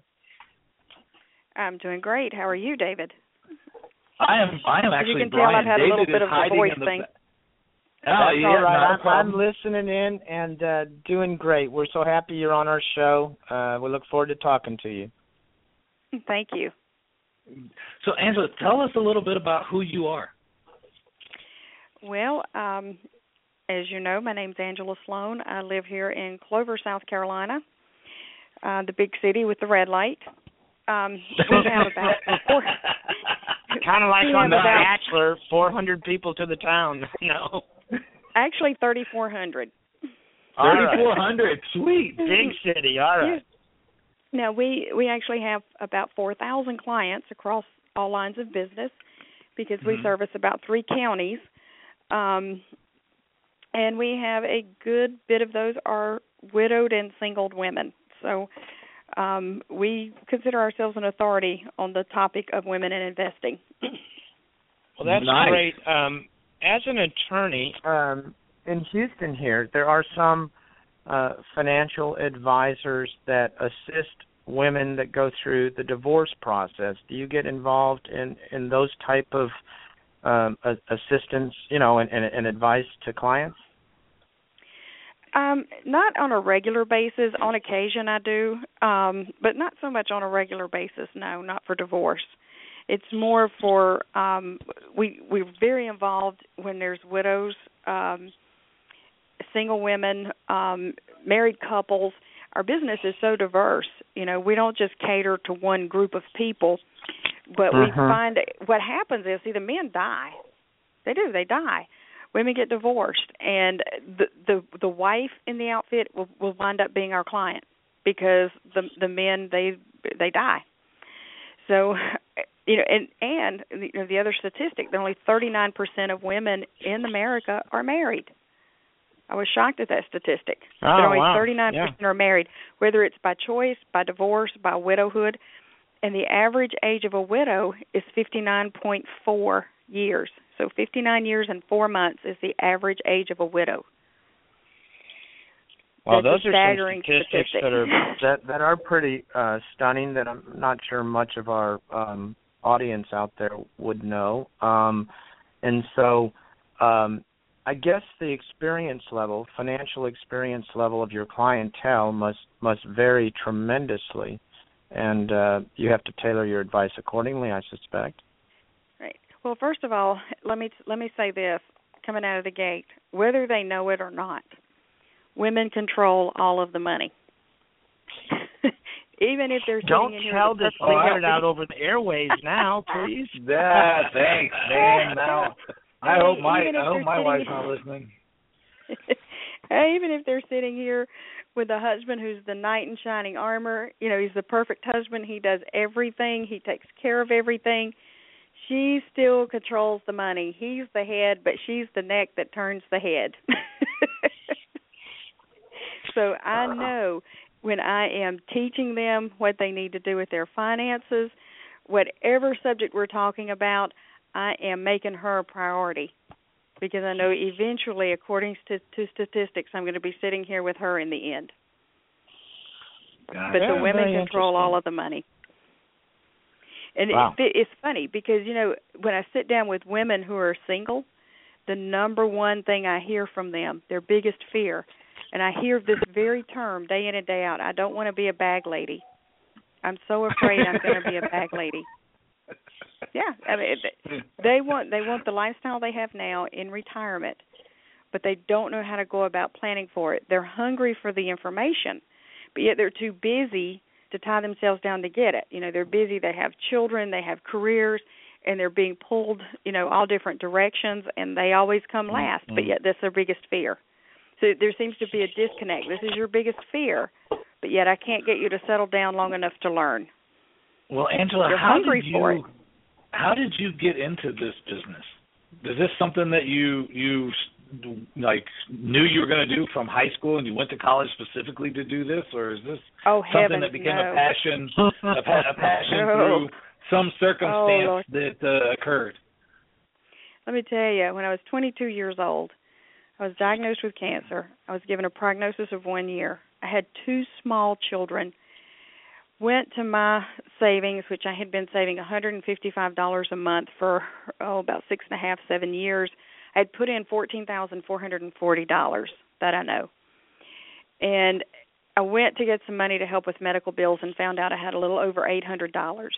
I'm doing great. How are you, David? I am. I am actually. You can Brian. tell I've had David a little bit of a voice the, thing. Oh, That's yeah, all right. not a I'm, problem. I'm listening in and uh, doing great. We're so happy you're on our show. Uh, we look forward to talking to you. Thank you. So, Angela, tell us a little bit about who you are. Well, um, as you know, my name's Angela Sloan. I live here in Clover, South Carolina, uh, the big city with the red light. Um, we have about four, kind of like we on The have about- Bachelor, four hundred people to the town. No. actually thirty-four hundred. thirty-four hundred, sweet. Big city, all right. Now, we, we actually have about four thousand clients across all lines of business because we Mm-hmm. service about three counties. Um, and we have a good bit of those are widowed and singled women. So um, we consider ourselves an authority on the topic of women in investing. Well, that's Nice. great. Um, as an attorney um, in Houston here, there are some uh, financial advisors that assist women that go through the divorce process. Do you get involved in, in those type of um, assistance, you know, and, and, and advice to clients? Um, not on a regular basis. On occasion I do, um, but not so much on a regular basis, no, not for divorce. It's more for, um, we, we're very involved when there's widows, um, single women, um, married couples. Our business is so diverse. You know, we don't just cater to one group of people, but uh-huh. we find what happens is, see, the men die. They do, they die. Women get divorced, and the the, the wife in the outfit will, will wind up being our client because the the men they they die. So, you know, and and you know, the other statistic, that only thirty-nine percent of women in America are married. I was shocked at that statistic. Oh, that only wow. thirty-nine percent yeah. are married, whether it's by choice, by divorce, by widowhood, and the average age of a widow is fifty-nine point four years. So fifty-nine years and four months is the average age of a widow. Well, That's those a are some statistic. statistics that are that, that are pretty uh, stunning. That I'm not sure much of our um, audience out there would know. Um, and so, um, I guess the experience level, financial experience level of your clientele must must vary tremendously, and uh, you have to tailor your advice accordingly, I suspect. Right. Well, first of all, let me let me say this coming out of the gate: whether they know it or not, women control all of the money. Even if they're sitting Don't in here, tell this perfectly secret healthy. out over the airways now, please. Yeah, thanks, man. Now, I hope my Even if I hope they're my sitting- wife's not listening. Even if they're sitting here with a husband who's the knight in shining armor, you know, he's the perfect husband. He does everything. He takes care of everything. She still controls the money. He's the head, but she's the neck that turns the head. So I know when I am teaching them what they need to do with their finances, whatever subject we're talking about, I am making her a priority because I know eventually, according to, to statistics, I'm going to be sitting here with her in the end. Got But it. the Yeah, women very control all of the money. And Wow. it, it's funny because, you know, when I sit down with women who are single, the number one thing I hear from them, their biggest fear, and I hear this very term day in and day out, I don't want to be a bag lady. I'm so afraid I'm going to be a bag lady. Yeah, I mean, they want they want the lifestyle they have now in retirement, but they don't know how to go about planning for it. They're hungry for the information, but yet they're too busy to tie themselves down to get it. You know, they're busy, they have children, they have careers, and they're being pulled, you know, all different directions, and they always come last, mm-hmm. but yet that's their biggest fear. So there seems to be a disconnect. This is your biggest fear, but yet I can't get you to settle down long enough to learn. Well, Angela, They're how hungry did for you it. how did you get into this business? Is this something that you you like knew you were going to do from high school, and you went to college specifically to do this, or is this oh, something heavens, that became no. a passion a, pa- a passion No. through some circumstance Oh, that uh, occurred? Let me tell you, when I was twenty-two years old, I was diagnosed with cancer. I was given a prognosis of one year. I had two small children. Went to my savings, which I had been saving one hundred fifty-five dollars a month for, oh, about six and a half, seven years. I had put in fourteen thousand four hundred forty dollars, that I know. And I went to get some money to help with medical bills and found out I had a little over eight hundred dollars.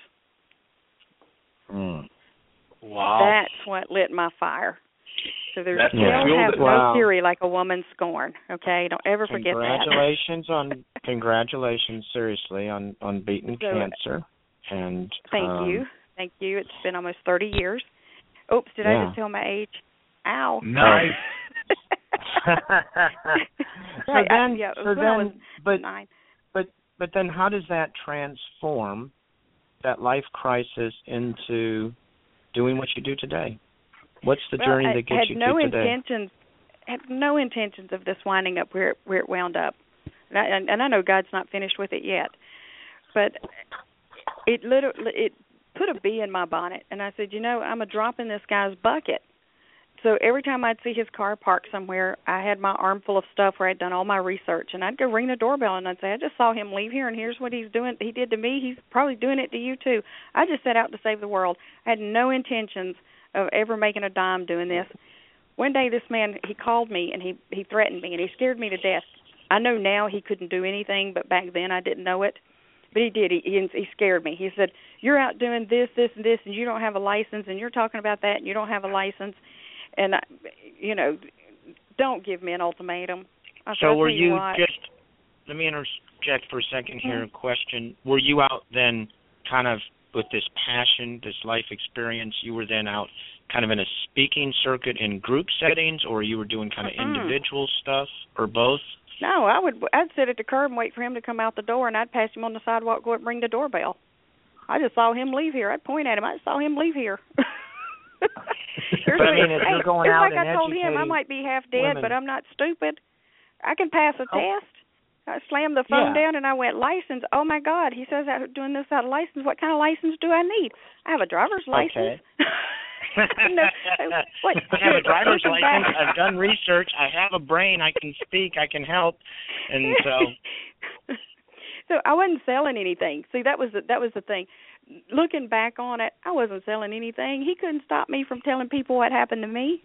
Mm. Wow. That's what lit my fire. So there's That's still what have fueled it. no Wow. fury like a woman's scorn. Okay, don't ever forget Congratulations that. on congratulations, seriously, on on beating So, cancer. And Thank um, you, thank you. It's been almost thirty years. Oops, did Yeah. I just tell my age? Ow. Nice. so Right, I- then, yeah, so when I was then, but nine. but but then, how does that transform that life crisis into doing what you do today? What's the well, journey I that gets had you no to today? intentions. Had no intentions of this winding up where it, where it wound up, and I, and, and I know God's not finished with it yet. But it literally it put a bee in my bonnet, and I said, you know, I'm a drop in this guy's bucket. so every time I'd see his car parked somewhere, I had my arm full of stuff where I'd done all my research, and I'd go ring the doorbell and I'd say, I just saw him leave here, and here's what he's doing. He did to me. He's probably doing it to you too. I just set out to save the world. I had no intentions of ever making a dime doing this. One day, this man, he called me and he he threatened me and he scared me to death. I know now he couldn't do anything, but back then I didn't know it. But he did. He, he he scared me. He said, "You're out doing this, this, and this, and you don't have a license, and you're talking about that, and you don't have a license." And, I, you know, don't give me an ultimatum. I so were you, you just, let me interject for a second here, mm-hmm. a question. Were you out then kind of with this passion, this life experience, you were then out kind of in a speaking circuit in group settings, or you were doing kind of mm-hmm. individual stuff, or both? No, I would, I'd sit at the curb and wait for him to come out the door, and I'd pass him on the sidewalk, go up and ring the doorbell. I just saw him leave here. I'd point at him. I just saw him leave here. But I mean, if you're going out like and I told him, I educating might be half dead, women. but I'm not stupid. I can pass a Oh. test. I slammed the phone Yeah. down and I went, license. Oh, my God. He says I'm doing this without a license. What kind of license do I need? I have a driver's license. Okay. no, what? I have a driver's Looking license. back- I've done research. I have a brain. I can speak. I can help. And so... So I wasn't selling anything. See, that was the, that was the thing. Looking back on it, I wasn't selling anything. He couldn't stop me from telling people what happened to me.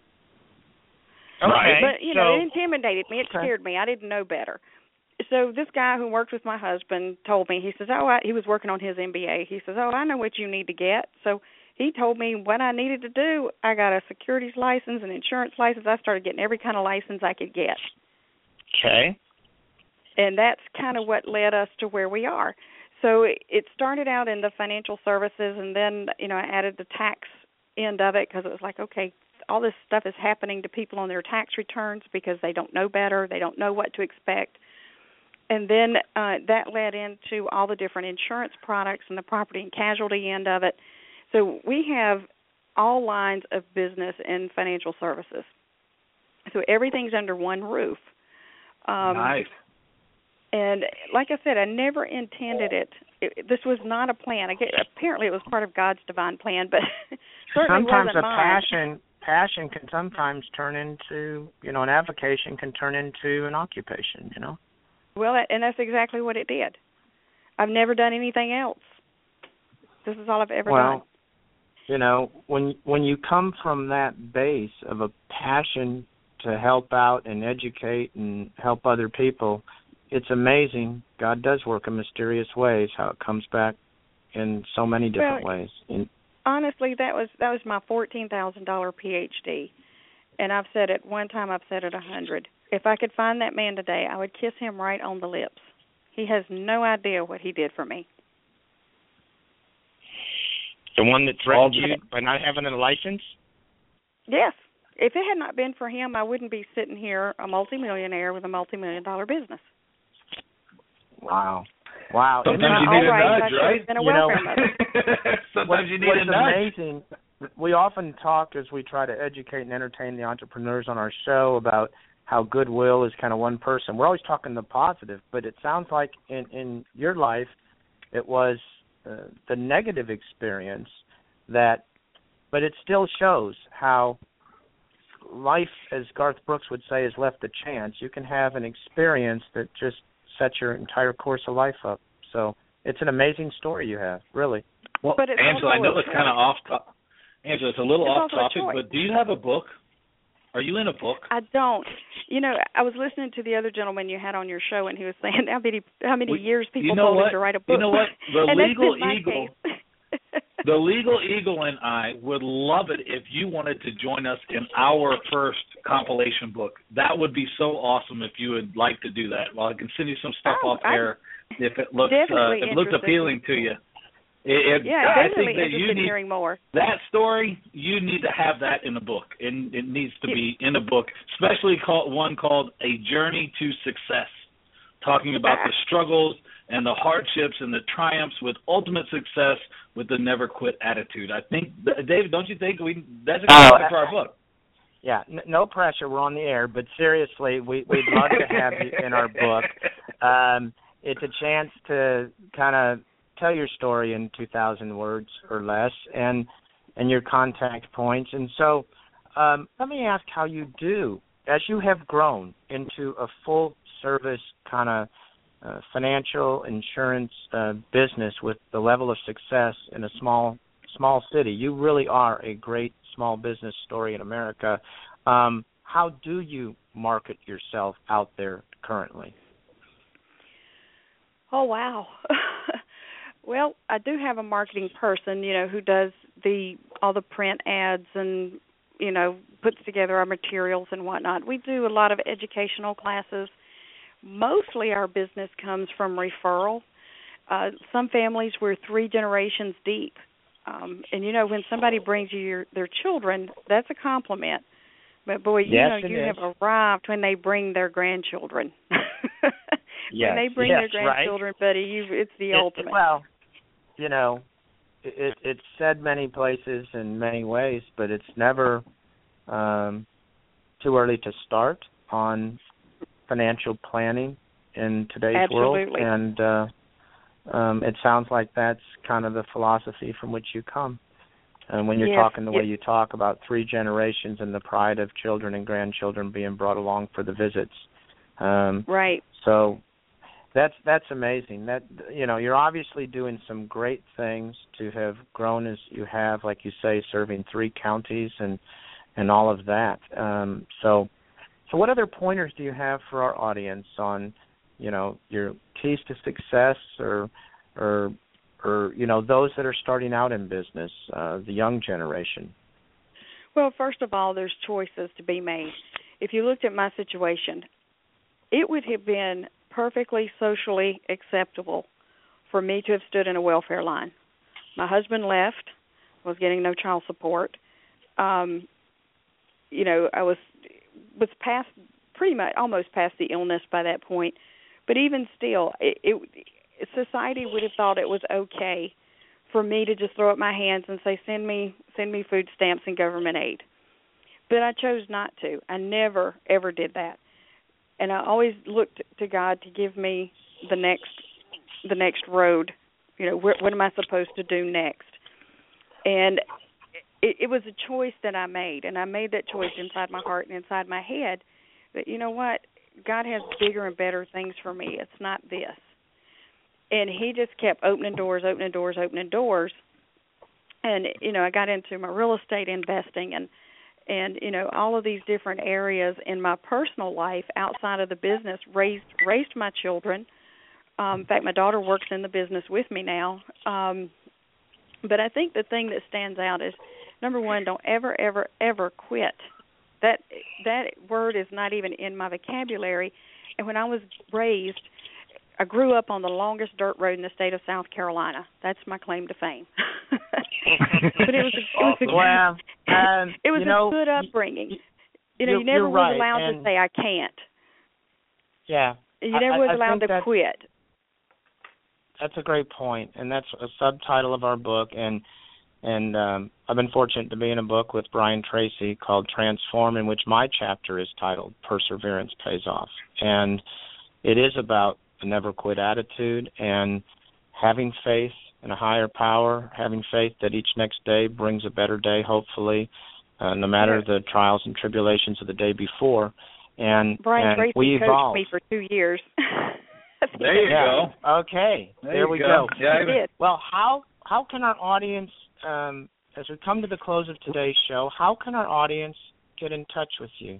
Okay. But, you so, know, it intimidated me. It Okay. scared me. I didn't know better. So this guy who worked with my husband told me, he says, oh, I, he was working on his M B A. He says, oh, I know what you need to get. So he told me what I needed to do. I got a securities license, an insurance license. I started getting every kind of license I could get. Okay. And that's kind of what led us to where we are. So it started out in the financial services, and then, you know, I added the tax end of it because it was like, okay, all this stuff is happening to people on their tax returns because they don't know better. They don't know what to expect. And then uh, that led into all the different insurance products and the property and casualty end of it. So we have all lines of business in financial services. So everything's under one roof. Um, nice. And like I said, I never intended it. it this was not a plan. I get, apparently it was part of God's divine plan, but certainly sometimes wasn't a mine. passion passion can sometimes turn into, you know, an avocation can turn into an occupation, you know. Well, that, and that's exactly what it did. I've never done anything else. This is all I've ever well, done. You know, when when you come from that base of a passion to help out and educate and help other people, it's amazing. God does work in mysterious ways, how it comes back in so many different well, ways. In, honestly, that was that was my fourteen thousand dollars P H D. And I've said it one time, I've said it a hundred. If I could find that man today, I would kiss him right on the lips. He has no idea what he did for me. The one that threatened you by not having a license? Yes. If it had not been for him, I wouldn't be sitting here a multimillionaire with a multimillion dollar business. Wow. Wow. Sometimes you All need a right, nudge, I should right? have been a You know, welfare mother. Sometimes you need What's a nudge. amazing, we often talk as we try to educate and entertain the entrepreneurs on our show about how goodwill is kind of one person. We're always talking the positive, but it sounds like in, in your life it was uh, the negative experience that, but it still shows how life, as Garth Brooks would say, is left a chance. You can have an experience that just sets your entire course of life up. So it's an amazing story you have, really. Well, But it's Angela, I also know a it's kind of off topic. Angela, it's a little It's off also a topic, choice. but do you have a book? Are you in a book? I don't. You know, I was listening to the other gentleman you had on your show, and he was saying how many how many Well, years people you know told what? him to write a book. You know what? The and Legal that's been my Eagle. case. The Legal Eagle and I would love it if you wanted to join us in our first compilation book. That would be so awesome if you would like to do that. Well, I can send you some stuff Oh, off air if it looks uh, definitely if it looks interested. appealing to you. It, it, Yeah, I definitely think that interested you in need hearing more. that story. You need to have that in a book, and it needs to be in a book, especially called one called A Journey to Success, talking about the struggles and the hardships and the triumphs with ultimate success with the never quit attitude. I think, David, don't you think we that's a good Oh, topic for our book? Yeah, n- no pressure. We're on the air, but seriously, we, we'd love to have you in our book. Um, it's a chance to kind of tell your story in two thousand words or less, and and your contact points. And so um, let me ask how you do, as you have grown into a full-service kind of uh, financial insurance uh, business with the level of success in a small small city. You really are a great small business story in America. Um, how do you market yourself out there currently? Oh, wow. Well, I do have a marketing person, you know, who does the all the print ads and, you know, puts together our materials and whatnot. We do a lot of educational classes. Mostly our business comes from referral. Uh, some families we're three generations deep. Um, and, you know, when somebody brings you your, their children, that's a compliment. But, boy, you yes, know, you is. have arrived when they bring their grandchildren. yes, when they bring yes, their grandchildren, right? buddy, you, it's the it, ultimate. Well, you know, it, it's said many places in many ways, but it's never um, too early to start on financial planning in today's Absolutely. world. And uh, um, it sounds like that's kind of the philosophy from which you come. And when you're yes, talking the yes. way you talk about three generations and the pride of children and grandchildren being brought along for the visits. Um, right. So that's that's amazing. That you know, you're obviously doing some great things to have grown as you have, like you say, serving three counties and and all of that. Um, so, so what other pointers do you have for our audience on, you know, your keys to success, or or or you know, those that are starting out in business, uh, the young generation? Well, first of all, there's choices to be made. If you looked at my situation, it would have been perfectly socially acceptable for me to have stood in a welfare line. My husband left, was getting no child support. Um, you know, I was was past pretty much almost past the illness by that point. But even still, it, it society would have thought it was okay for me to just throw up my hands and say, send me send me food stamps and government aid. But I chose not to. I never, ever did that. And I always looked to God to give me the next the next road. You know, wh- what am I supposed to do next? And it, it was a choice that I made, and I made that choice inside my heart and inside my head that, you know what, God has bigger and better things for me. It's not this. And he just kept opening doors, opening doors, opening doors. And, you know, I got into my real estate investing and, and you know, all of these different areas in my personal life outside of the business, raised raised my children. Um, in fact, my daughter works in the business with me now. Um, but I think the thing that stands out is, number one, don't ever, ever, ever quit. That that word is not even in my vocabulary. And when I was raised, I grew up on the longest dirt road in the state of South Carolina. That's my claim to fame. But it was a, it was a, well, um, it was you know, a good upbringing. You know, you're, you never you're was right, allowed and to say I can't. Yeah, You never I, was I allowed to that's, quit. That's a great point, and that's a subtitle of our book. And and um, I've been fortunate to be in a book with Brian Tracy called Transform, in which my chapter is titled Perseverance Pays Off. And it is about a never quit attitude and having faith in a higher power, having faith that each next day brings a better day, hopefully, uh, no matter the trials and tribulations of the day before. And, Brian and Tracy we coached evolve. me for two years. There you yeah. go. Okay, there, there we go. go. Yeah, I did. Well, how how can our audience, um, as we come to the close of today's show, how can our audience get in touch with you?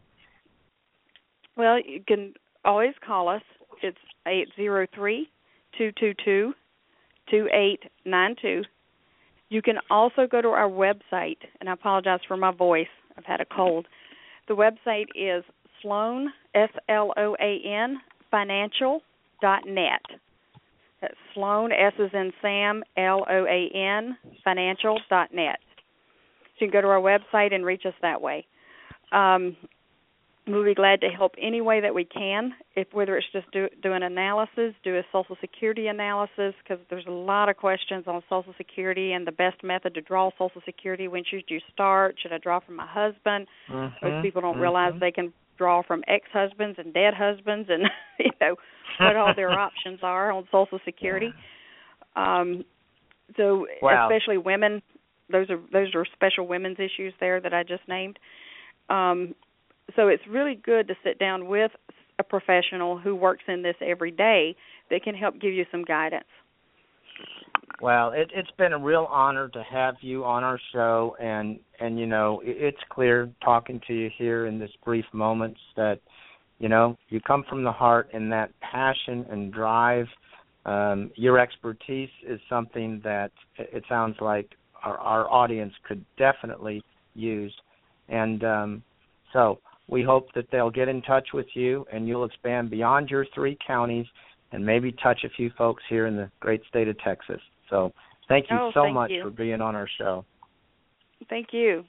Well, you can always call us. It's eight zero three, two two two, two eight nine two. You can also go to our website, and I apologize for my voice. I've had a cold. The website is Sloan, S L O A N, financial dot net. That's Sloan, S as in Sam, L O A N, financial dot net. So you can go to our website and reach us that way. Um, we'll be glad to help any way that we can, if whether it's just do, do an analysis, do a Social Security analysis, because there's a lot of questions on Social Security and the best method to draw Social Security. When should you start? Should I draw from my husband? Mm-hmm, Most people don't mm-hmm. realize they can draw from ex-husbands and dead husbands and, you know, what all their options are on Social Security. Um, so wow. especially women, those are those are special women's issues there that I just named. Um, so it's really good to sit down with a professional who works in this every day that can help give you some guidance. Well, it, it's been a real honor to have you on our show, and, and you know, it, it's clear talking to you here in this brief moments that, you know, you come from the heart, and that passion and drive, um, your expertise is something that it sounds like our, our audience could definitely use. And um, so we hope that they'll get in touch with you, and you'll expand beyond your three counties and maybe touch a few folks here in the great state of Texas. So thank you oh, so thank much you. for being on our show. Thank you.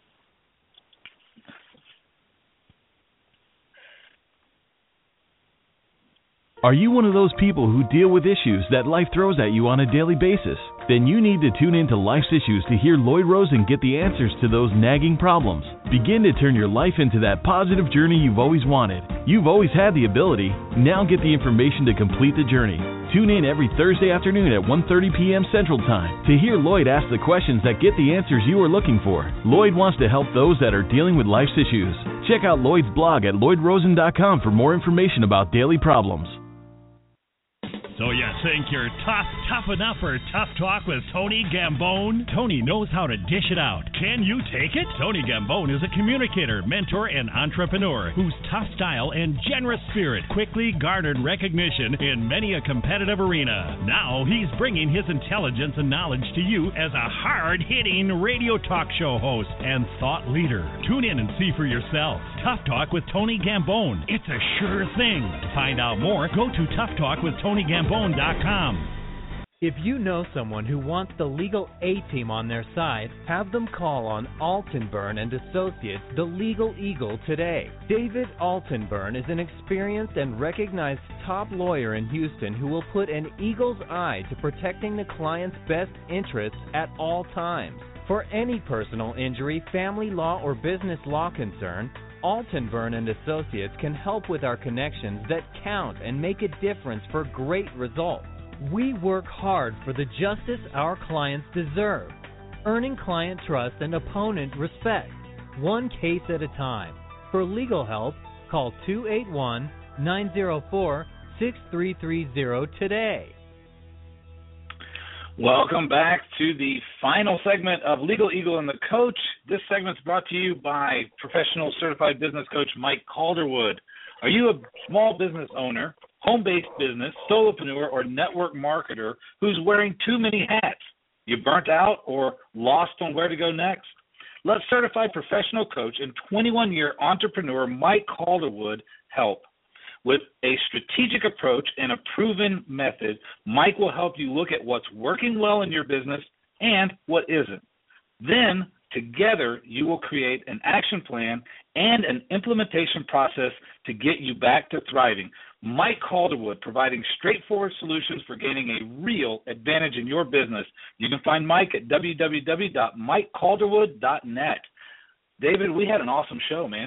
Are you one of those people who deal with issues that life throws at you on a daily basis? Then you need to tune into Life's Issues to hear Lloyd Rosen get the answers to those nagging problems. Begin to turn your life into that positive journey you've always wanted. You've always had the ability. Now get the information to complete the journey. Tune in every Thursday afternoon at one thirty p.m. Central Time to hear Lloyd ask the questions that get the answers you are looking for. Lloyd wants to help those that are dealing with life's issues. Check out Lloyd's blog at lloyd rosen dot com for more information about daily problems. So you think you're tough, tough enough for Tough Talk with Tony Gambone? Tony knows how to dish it out. Can you take it? Tony Gambone is a communicator, mentor, and entrepreneur whose tough style and generous spirit quickly garnered recognition in many a competitive arena. Now he's bringing his intelligence and knowledge to you as a hard-hitting radio talk show host and thought leader. Tune in and see for yourself. Tough Talk with Tony Gambone. It's a sure thing. To find out more, go to tough talk with tony gambone dot com. If you know someone who wants the Legal A-Team on their side, have them call on Altenburn and Associates, the Legal Eagle, today. David Altenburn is an experienced and recognized top lawyer in Houston who will put an eagle's eye to protecting the client's best interests at all times. For any personal injury, family law, or business law concern, Altenburn and Associates can help with our connections that count and make a difference for great results. We work hard for the justice our clients deserve, earning client trust and opponent respect, one case at a time. For legal help, call two eight one, nine zero four, six three three zero today. Welcome back to the final segment of Legal Eagle and the Coach. This segment is brought to you by professional certified business coach Mike Calderwood. Are you a small business owner, home-based business, solopreneur, or network marketer who's wearing too many hats? You burnt out or lost on where to go next? Let certified professional coach and twenty-one-year entrepreneur Mike Calderwood help. With a strategic approach and a proven method, Mike will help you look at what's working well in your business and what isn't. Then, together, you will create an action plan and an implementation process to get you back to thriving. Mike Calderwood, providing straightforward solutions for gaining a real advantage in your business. You can find Mike at w w w dot mike calderwood dot net. David, we had an awesome show, man.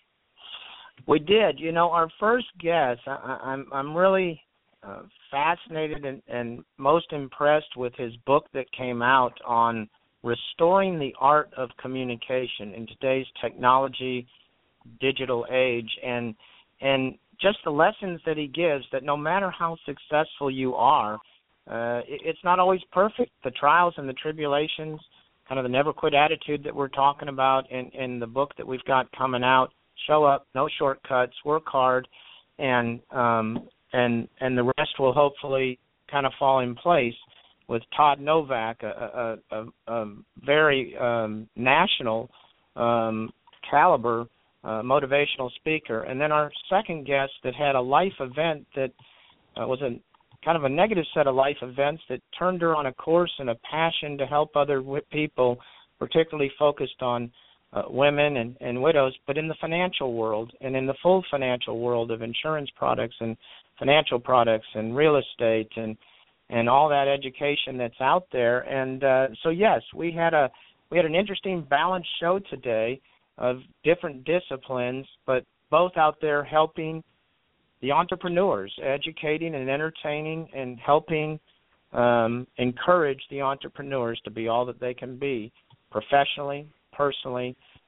We did. You know, our first guest, I, I'm I'm really uh, fascinated and, and most impressed with his book that came out on restoring the art of communication in today's technology, digital age, and and just the lessons that he gives, that no matter how successful you are, uh, it, it's not always perfect. The trials and the tribulations, kind of the never quit attitude that we're talking about in, in the book that we've got coming out. Show up, no shortcuts, work hard, and um, and and the rest will hopefully kind of fall in place with Todd Novak, a, a, a, a very um, national um, caliber uh, motivational speaker. And then our second guest that had a life event that uh, was a kind of a negative set of life events that turned her on a course and a passion to help other people, particularly focused on Uh, women and, and widows, but in the financial world and in the full financial world of insurance products and financial products and real estate and and all that education that's out there. And uh, so yes, we had a we had an interesting balanced show today of different disciplines, but both out there helping the entrepreneurs, educating and entertaining and helping um, encourage the entrepreneurs to be all that they can be professionally, personally,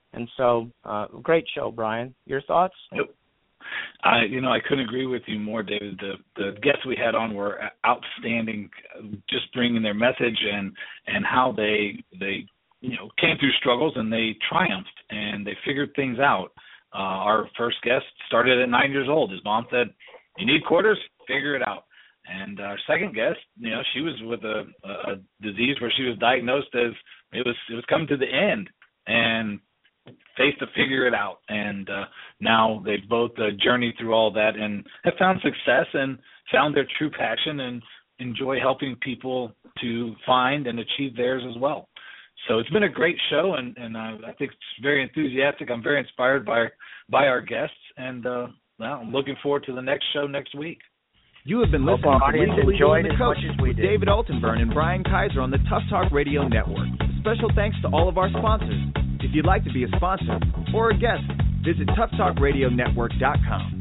And so, uh, great show, Brian. Your thoughts? Yep. I, you know, I couldn't agree with you more, David. The the guests we had on were outstanding, just bringing their message and and how they they you know came through struggles and they triumphed and they figured things out. Uh, our first guest started at nine years old. His mom said, "You need quarters? Figure it out." And our second guest, you know, she was with a, a disease where she was diagnosed as it was it was coming to the end and faced to figure it out. And uh, now they've both uh, journeyed through all that and have found success and found their true passion and enjoy helping people to find and achieve theirs as well. So it's been a great show, and, and uh, I think it's very enthusiastic. I'm very inspired by by our guests, and uh, well, I'm looking forward to the next show next week. You have been listening to Legal Eagle and the Coach with David Altenburn and Brian Kaiser on the Tough Talk Radio Network. Special thanks to all of our sponsors. If you'd like to be a sponsor or a guest, visit tough talk radio network dot com.